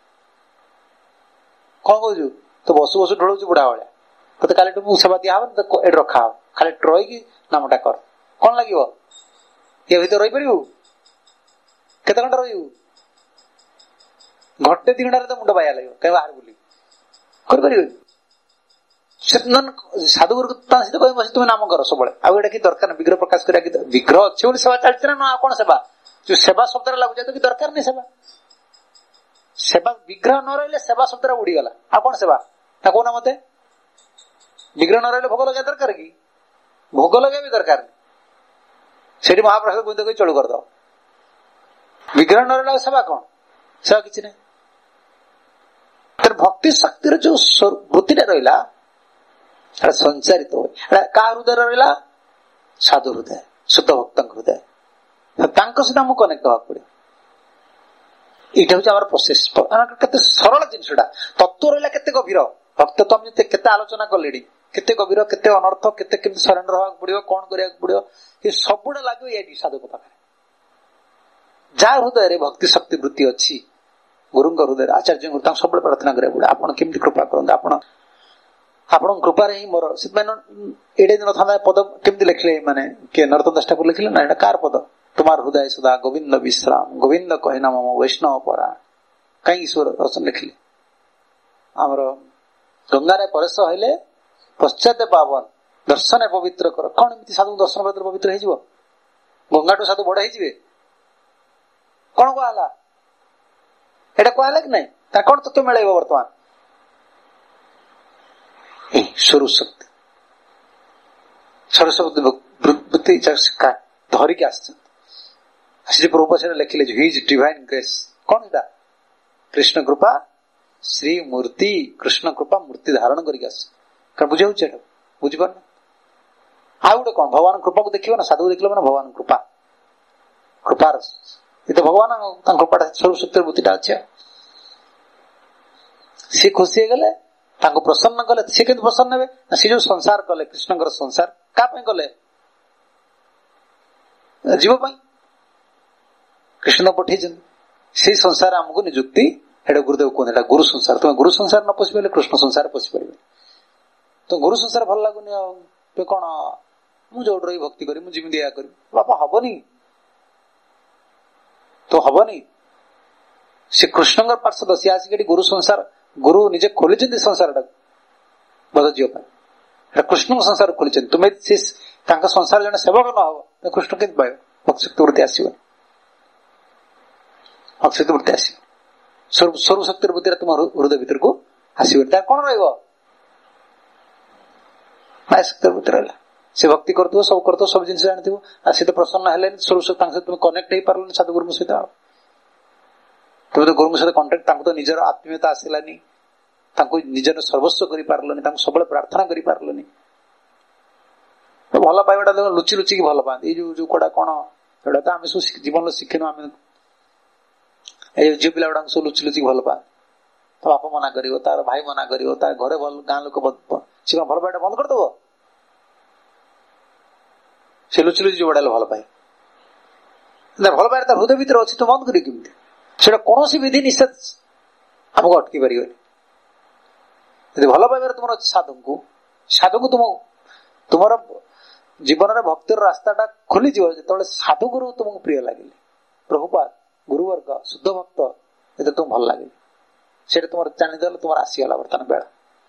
କଣ କହୁଛୁ ତ ବସୁ ବସୁ ଢୋଳୁଛୁ ବୁଢା ଭଳିଆ, ତତେ କାଲି ମୁଁ ସେବା ଦିଆ ହବ, ଏଠି ରଖା ହବ, ଖାଲି ରହିକି ନାମଟା କର, କଣ ଲାଗିବ, ଏ ଭିତରେ ରହିପାରିବୁ, କେତେ ଘଣ୍ଟା ରହିବୁ, ଘଣ୍ଟେ ଦି ଘଣ୍ଟାରେ ତ ମୁଣ୍ଡ ବାୟା ଲାଗିବ, କାହିଁ ବାହାରେ ବୁଲି କରିପାରିବେ। ସାଧୁଗୁରୁ ତୁମେ ନାମ କର ସବୁବେଳେ, ଆଉ ଏଇଟା କି ଦରକାର ନାହିଁ, ବିଗ୍ରହ ପ୍ରକାଶ କରିବା କି ବିଗ୍ରହ ଅଛି ବୋଲି ସେବା ଚାଲିଛି ନା, ଆଉ କଣ ସେବା, ଯୋଉ ସେବା ଶବ୍ଦରେ ଲାଗୁଛି ତ କି ଦରକାର ନାହିଁ ସେବା, ସେବା ବିଗ୍ରହ ନ ରହିଲେ ସେବା ଶବ୍ଦରେ ଉଡିଗଲା, ଆଉ କଣ ସେବା ନା କହୁନା ମତେ, ବିଗ୍ରହ ନ ରହିଲେ ଭୋଗ ଲଗେଇବା ଦରକାର କି, ଭୋଗ ଲଗେଇବା ବି ଦରକାର ନାହିଁ, ସେଠି ମହାପ୍ରସାଦ ବୁଝି କହି ଚଳୁ କରିଦବ, ବିଗ୍ରହ ନ ରହିଲେ ସେବା କଣ, ସେବା କିଛି ନାହିଁ। ଭକ୍ତି ଶକ୍ତିର ଯୋଉ ବୃତ୍ତିଟା ରହିଲା ସେଟା ସଞ୍ଚାରିତ ହୁଏ, କାହା ହୃଦୟରେ ରହିଲା, ସାଧୁ ହୃଦୟ, ଶୁଦ୍ଧ ଭକ୍ତଙ୍କ ହୃଦୟ, ତାଙ୍କ ସହିତ ଆମକୁ କନେକ୍ଟ ହବାକୁ ପଡିବ। ଏଇଟା ହଉଛି ଆମର ପ୍ରୋସେସ, କେତେ ସରଳ ଜିନିଷଟା, ତତ୍ତ୍ୱ ରହିଲା କେତେ ଗଭୀର, ଭକ୍ତ ତ ଆମେ କେତେ ଆଲୋଚନା କଲେଣି, କେତେ ଗଭୀର, କେତେ ଅନର୍ଥ, କେତେ କେମିତି ସରେଣ୍ଡର ହବାକୁ ପଡିବ, କଣ କରିବାକୁ ପଡିବ, ଏ ସବୁଟା ଲାଗିବ ଏଇଠି ସାଧୁଙ୍କ ପାଖରେ। ଯାହା ହୃଦୟରେ ଭକ୍ତି ଶକ୍ତି ବୃତ୍ତି ଅଛି, ଗୁରୁଙ୍କ ହୃଦୟରେ, ଆଚାର୍ଯ୍ୟଙ୍କୁ ତାଙ୍କୁ ସବୁବେଳେ ପ୍ରାର୍ଥନା କରିବାକୁ ପଡେ, ଆପଣ କେମିତି କୃପା କରନ୍ତୁ, ଆପଣ ଆପଣଙ୍କ କୃପାରେ ହିଁ ମୋର, ସେଥିପାଇଁ ଏଇଟା ନଥାନ୍ତା ପଦ କେମିତି ଲେଖିଲେ, ମାନେ କିଏ ନରୋତ୍ତମ ଦାସ ଠାକୁର ଲେଖିଲେ ନା, ଏଇଟା କାହାର ପଦ, ତୁମାର ହୃଦୟ ସୁଧା ଗୋବିନ୍ଦ ବିଶ୍ରାମ, ଗୋବିନ୍ଦ କହିନା ମମ ବୈଷ୍ଣବ ପରା, କାହିଁକି ଈଶ୍ୱର ରଚନ ଲେଖିଲେ, ଆମର ଗଙ୍ଗାରେ ପରେଶ ହେଲେ ପଶ୍ଚାତ ପାବନ ଦର୍ଶନ ପବିତ୍ର କର, କଣ ଏମିତି ସାଧୁ ଦର୍ଶନ ପବିତ୍ର ପବିତ୍ର ହେଇଯିବ, ଗଙ୍ଗାଠୁ ସାଧୁ ବଡ ହେଇଯିବେ, କଣ କୁହାହେଲା, ଏଇଟା କୁହାହେଲା କି ନାଇଁ, ତା କଣ ତତ୍ତ୍ୱ ମିଳେଇବ ବର୍ତ୍ତମାନ, ଏଇ ସ୍ୱରୂପ ଶକ୍ତି, ସରସ୍ୱତୀ ବୃତ୍ତି ଧରିକି ଆସିଛନ୍ତି। ଶ୍ରୀ ପ୍ରଭୁ ସେଟା ଲେଖିଲେ ହିଜ୍ ଡିଭାଇନ ଗ୍ରେସ, କଣ ଏଟା, କୃଷ୍ଣ କୃପା ଶ୍ରୀ ମୂର୍ତ୍ତି, କୃଷ୍ଣ କୃପା ମୂର୍ତ୍ତି ଧାରଣ କରିକି ଆସ, କାରଣ ବୁଝାଉଛି ଏଟା ବୁଝିପାରୁନ। ଆଉ ଗୋଟେ କଣ, ଭଗବାନ କୃପାକୁ ଦେଖିବ ନା, ସାଧୁକୁ ଦେଖିଲ ମାନେ ଭଗବାନ କୃପା, କୃପାର ଏ ତ ଭଗବାନ ତାଙ୍କ କୃପାଟା ସ୍ୱରୂପ ଶକ୍ତିର ବୃତ୍ତିଟା ଅଛି। ସିଏ ଖୁସି ହେଇଗଲେ, ତାଙ୍କୁ ପ୍ରସନ୍ନ କଲେ, ସେ କେମିତି ପ୍ରସନ୍ନ ହେବେ ନା, ସେ ଯୋଉ ସଂସାର କଲେ, କୃଷ୍ଣଙ୍କର ସଂସାର କାହା ପାଇଁ କଲେ, ଜୀବ ପାଇଁ, କୃଷ୍ଣ ପଠେଇଛନ୍ତି, ସେଇ ସଂସାର ଆମକୁ ନିଯୁକ୍ତି, ଏଇଟା ଗୁରୁଦେବ କୁହନ୍ତି, ଏଇଟା ଗୁରୁ ସଂସାର, ତୁମେ ଗୁରୁ ସଂସାର ନ ପଶି ପାରିଲେ କୃଷ୍ଣ ସଂସାର ପଶି ପାରିବେ, ତ ଗୁରୁ ସଂସାର ଭଲ ଲାଗୁନି, ଆଉ ତୁ କଣ ମୁଁ ଯୋଉଠି ରହି ଭକ୍ତି କରିବି, ମୁଁ ଯେମିତି ଏୟା କରିବି, ବାପା ହବନି, ତ ହବନି, ସେ କୃଷ୍ଣଙ୍କର ପାର୍ଶ୍ୱଦ, ସିଏ ଆସିକି ଏଠି ଗୁରୁ ସଂସାର, ଗୁରୁ ନିଜେ ଖୋଲିଛନ୍ତି ସଂସାରଟାକୁ ବଧ ଝିଅ ପାଇଁ, ଏଟା କୃଷ୍ଣଙ୍କ ସଂସାର ଖୋଲିଛନ୍ତି, ତୁମେ ସେ ତାଙ୍କ ସଂସାର ଜଣେ ସେବକ ନ ହବ, କୃଷ୍ଣ କେମିତି ପାଇବ, ଭକ୍ତିଶକ୍ତି ବୃତ୍ତି ଆସିବ, ଭକ୍ତିଶକ୍ତି ବୃତ୍ତି ଆସିବ, ସ୍ୱରୂପ ଶକ୍ତିର ବୃତ୍ତିରେ ତୁମ ହୃଦୟ ଭିତରକୁ ଆସିବ, ତାର କଣ ରହିବ, ମାୟା ଶକ୍ତିର ବୃତ୍ତି ରହିଲା, ସେ ଭକ୍ତି କରୁଥିବ, ସବୁ କରୁଥିବ, ସବୁ ଜିନିଷ ଜାଣିଥିବ, ଆଉ ସେ ତ ପ୍ରସନ୍ନ ହେଲେନି, ସ୍ୱରୂପ ତାଙ୍କ ସହିତ ତୁମେ କନେକ୍ଟ ହେଇପାରିଲନି ସାଧୁ ଗୁରୁଙ୍କ ସହିତ, ତୁମେ ତ ଗୁରୁଙ୍କ ସହିତ କଣ୍ଟାକ୍ଟ, ତାଙ୍କୁ ତ ନିଜର ଆତ୍ମୀୟତା ଆସିଲାନି, ତାଙ୍କୁ ନିଜର ସର୍ବସ୍ୱ କରିପାରିଲନି, ତାଙ୍କୁ ସବୁବେଳେ ପ୍ରାର୍ଥନା କରିପାରିଲନି, ଭଲ ପାଇବାଟା ଦେଖ ଲୁଚି ଲୁଚିକି ଭଲ ପାଆନ୍ତି, ଏଇ ଯୋଉ ଯୋଉ କୋଟା କଣ, ଏଗୁଡା ତ ଆମେ ସବୁ ଜୀବନରେ ଶିଖିନୁ, ଆମେ ଏଇ ଝିଅ ପିଲା ଗୁଡାକ ସବୁ ଲୁଚି ଲୁଚିକି ଭଲ ପାଆନ୍ତି, ତା ବାପା ମନା କରିବ, ତାର ଭାଇ ମନା କରିବ, ତାର ଘରେ ଭଲ, ଗାଁ ଲୋକ ସେ କଣ ଭଲ ପାଇବାଟା ବନ୍ଦ କରିଦବ, ସେ ଲୁଚି ଲୁଚି ଯୋଉ ବଡାଲେ ଭଲ ପାଏ, ଭଲ ପାଇବା ତାର ହୃଦୟ ଭିତରେ ଅଛି, ତ ବନ୍ଦ କରିବ କେମିତି, ସେଟା କୌଣସି ବିଧି ନିଷେଧ ଆମକୁ ଅଟକି ପାରିବନି। ଯଦି ଭଲ ପାଇବାରେ ତୁମର ଅଛି ସାଧୁଙ୍କୁ, ସାଧୁଙ୍କୁ ତୁମ ତୁମର ଜୀବନରେ ଭକ୍ତିର ରାସ୍ତାଟା ଖୋଲିଯିବ ଯେତେବେଳେ ସାଧୁଗୁରୁ ତୁମକୁ ପ୍ରିୟ ଲାଗିଲେ, ପ୍ରଭୁପାଦ ଗୁରୁବର୍ଗ ଶୁଦ୍ଧ ଭକ୍ତ ଯେତେ ତୁମକୁ ଭଲ ଲାଗିଲେ, ସେଇଟା ତୁମର ଜାଣିଦେଲେ ତୁମର ଆସିଗଲା ବର୍ତ୍ତମାନ ବେଳ।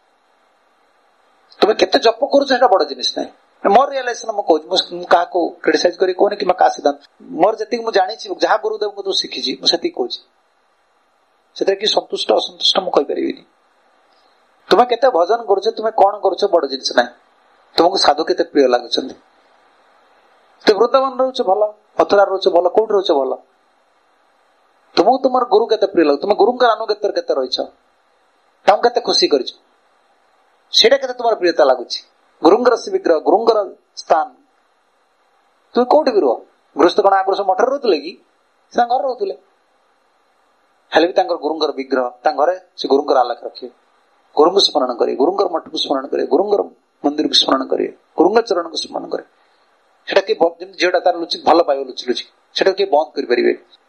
ତୁମେ କେତେ ଜପ କରୁଛ ସେଇଟା ବଡ ଜିନିଷ ନାହିଁ, ମୋର ରିଅଲାଇଜେସନ ମୁଁ କହୁଛି, ମୁଁ କାହାକୁ କ୍ରିଟିସାଇଜ କରି କହୁନି କିମ୍ବା କାହା ସିଦ୍ଧାନ୍ତ, ମୋର ଯେତିକି ମୁଁ ଜାଣିଛି, ଯାହା ଗୁରୁଦେବଙ୍କୁ ତୁ ଶିଖିଛି ମୁଁ ସେତିକି କହୁଛି। ସେଥିରେ କି ସନ୍ତୁଷ୍ଟ ଅସନ୍ତୁଷ୍ଟ ମୁଁ କହିପାରିବିନି। ତୁମେ କେତେ ଭଜନ କରୁଛ, ତୁମେ କଣ କରୁଛ ବଡ ଜିନିଷ ନାହିଁ। ତୁମକୁ ସାଧୁ କେତେ ପ୍ରିୟ ଲାଗୁଛନ୍ତି। ତୁମେ ବୃନ୍ଦାବନ ରହୁଛ ଭଲ, ମଥୁରା ରହୁଛ ଭଲ, କୋଉଠି ରହୁଛ ଭଲ, ତୁମକୁ ତୁମର ଗୁରୁ କେତେ ପ୍ରିୟ ଲାଗୁଛି, ତୁମେ ଗୁରୁଙ୍କର ଆନୁଗତ୍ୟରେ କେତେ ରହିଛ, ତାଙ୍କୁ କେତେ ଖୁସି କରିଛ, ସେଇଟା କେତେ ତୁମର ପ୍ରିୟତା ଲାଗୁଛି। ଗୁରୁଙ୍କର ସେ ବିଗ୍ରହ, ଗୁରୁଙ୍କର ସ୍ଥାନ, ତୁମେ କୋଉଠି ବି ରୁହ। ଗୃହସ୍ଥ କଣ ଆଗରୁ ସବୁ ମଠରେ ରହୁଥିଲେ କି? ସେ ତାଙ୍କ ଘରେ ରହୁଥିଲେ, ହେଲେ ବି ତାଙ୍କର ଗୁରୁଙ୍କର ବିଗ୍ରହ ତାଙ୍କ ଘରେ, ସେ ଗୁରୁଙ୍କର ଆଲେଖ ରଖିବେ, ଗୁରୁଙ୍କୁ ସ୍ମରଣ କରିବେ, ଗୁରୁଙ୍କର ମଠକୁ ସ୍ମରଣ କରିବେ, ଗୁରୁଙ୍କର ମନ୍ଦିରକୁ ସ୍ମରଣ କରିବେ, ଗୁରୁଙ୍କ ଚରଣକୁ ସ୍ମରଣ କରିବେ। ସେଟା କିଏ ଯେମିତି ଝିଅଟା ତାର ଲୁଚି ଭଲ ପାଇବ ଲୁଚି ଲୁଚି, ସେଟା କିଏ ବନ୍ଦ କରିପାରିବେ?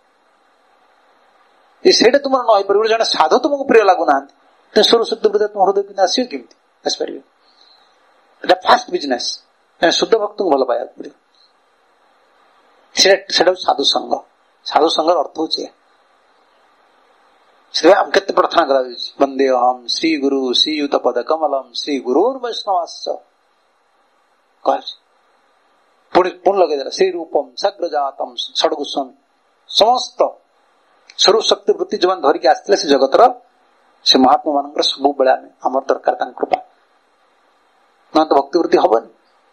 ସେଇଟା ତୁମର ନ ହେଇପାରିବ। ଜଣେ ସାଧୁ ତୁମକୁ ପ୍ରିୟ ଲାଗୁନାହାନ୍ତି, ସ୍ୱର ଶୁଦ୍ଧ ବୃଦ୍ଧ ତୁମ ହୃଦୟ କିନ୍ତୁ ଆସିବ କେମିତି? ଆସିପାରିବେ। ଏଟା ଫାଷ୍ଟ ବିଜନେସ୍, ଶୁଦ୍ଧ ଭକ୍ତଙ୍କୁ ଭଲ ପାଇବାକୁ ପଡିବ। ସେଟା ସେଟା ହଉଛି ସାଧୁ ସଂଘ। ସାଧୁ ସଂଘର ଅର୍ଥ ହଉଛି ସେଥିପାଇଁ ଆମେ କେତେ ପ୍ରାର୍ଥନା କରାଯାଉଛି, ବନ୍ଦେ ଅହମ୍ ଶ୍ରୀ ଗୁରୁ ଶ୍ରୀୟୁତ ପଦ କମଲମ୍ ଶ୍ରୀ ଗୁରୁର୍ ବୈଷ୍ଣବାଶ୍ଚ କହିଛି। ପୁଣି ପୁଣି ଲଗେଇଦେଲା ଶ୍ରୀ ରୂପମ୍ ସଗ୍ରଜାତମ୍ ଷଡଗୋସ୍ୱାମୀ। ସମସ୍ତ ସ୍ୱରୂପ ଶକ୍ତି ବୃତ୍ତି ଯୋଉମାନେ ଧରିକି ଆସିଥିଲେ ସେ ଜଗତର, ସେ ମହାତ୍ମା ମାନଙ୍କର ସବୁବେଳେ ଆମେ ଆମର ଦରକାର ତାଙ୍କ କୃପା, ନହେଲେ ତ ଭକ୍ତିବୃତ୍ତି ହବନି।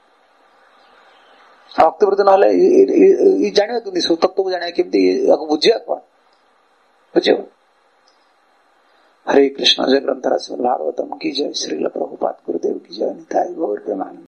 ଭକ୍ତିବୃତ୍ତି ନହେଲେ ଜାଣିବା କେମିତି, ସବୁ ତତ୍ତ୍ୱକୁ ଜାଣିବା କେମିତି, ଆକୁ ବୁଝିବା କଣ ବୁଝିବ। हरे कृष्ण। जय ग्रंथराज भागवतम की जय। श्रील प्रभुपाद गुरुदेव की जय। निताई गौर प्रेमानंद।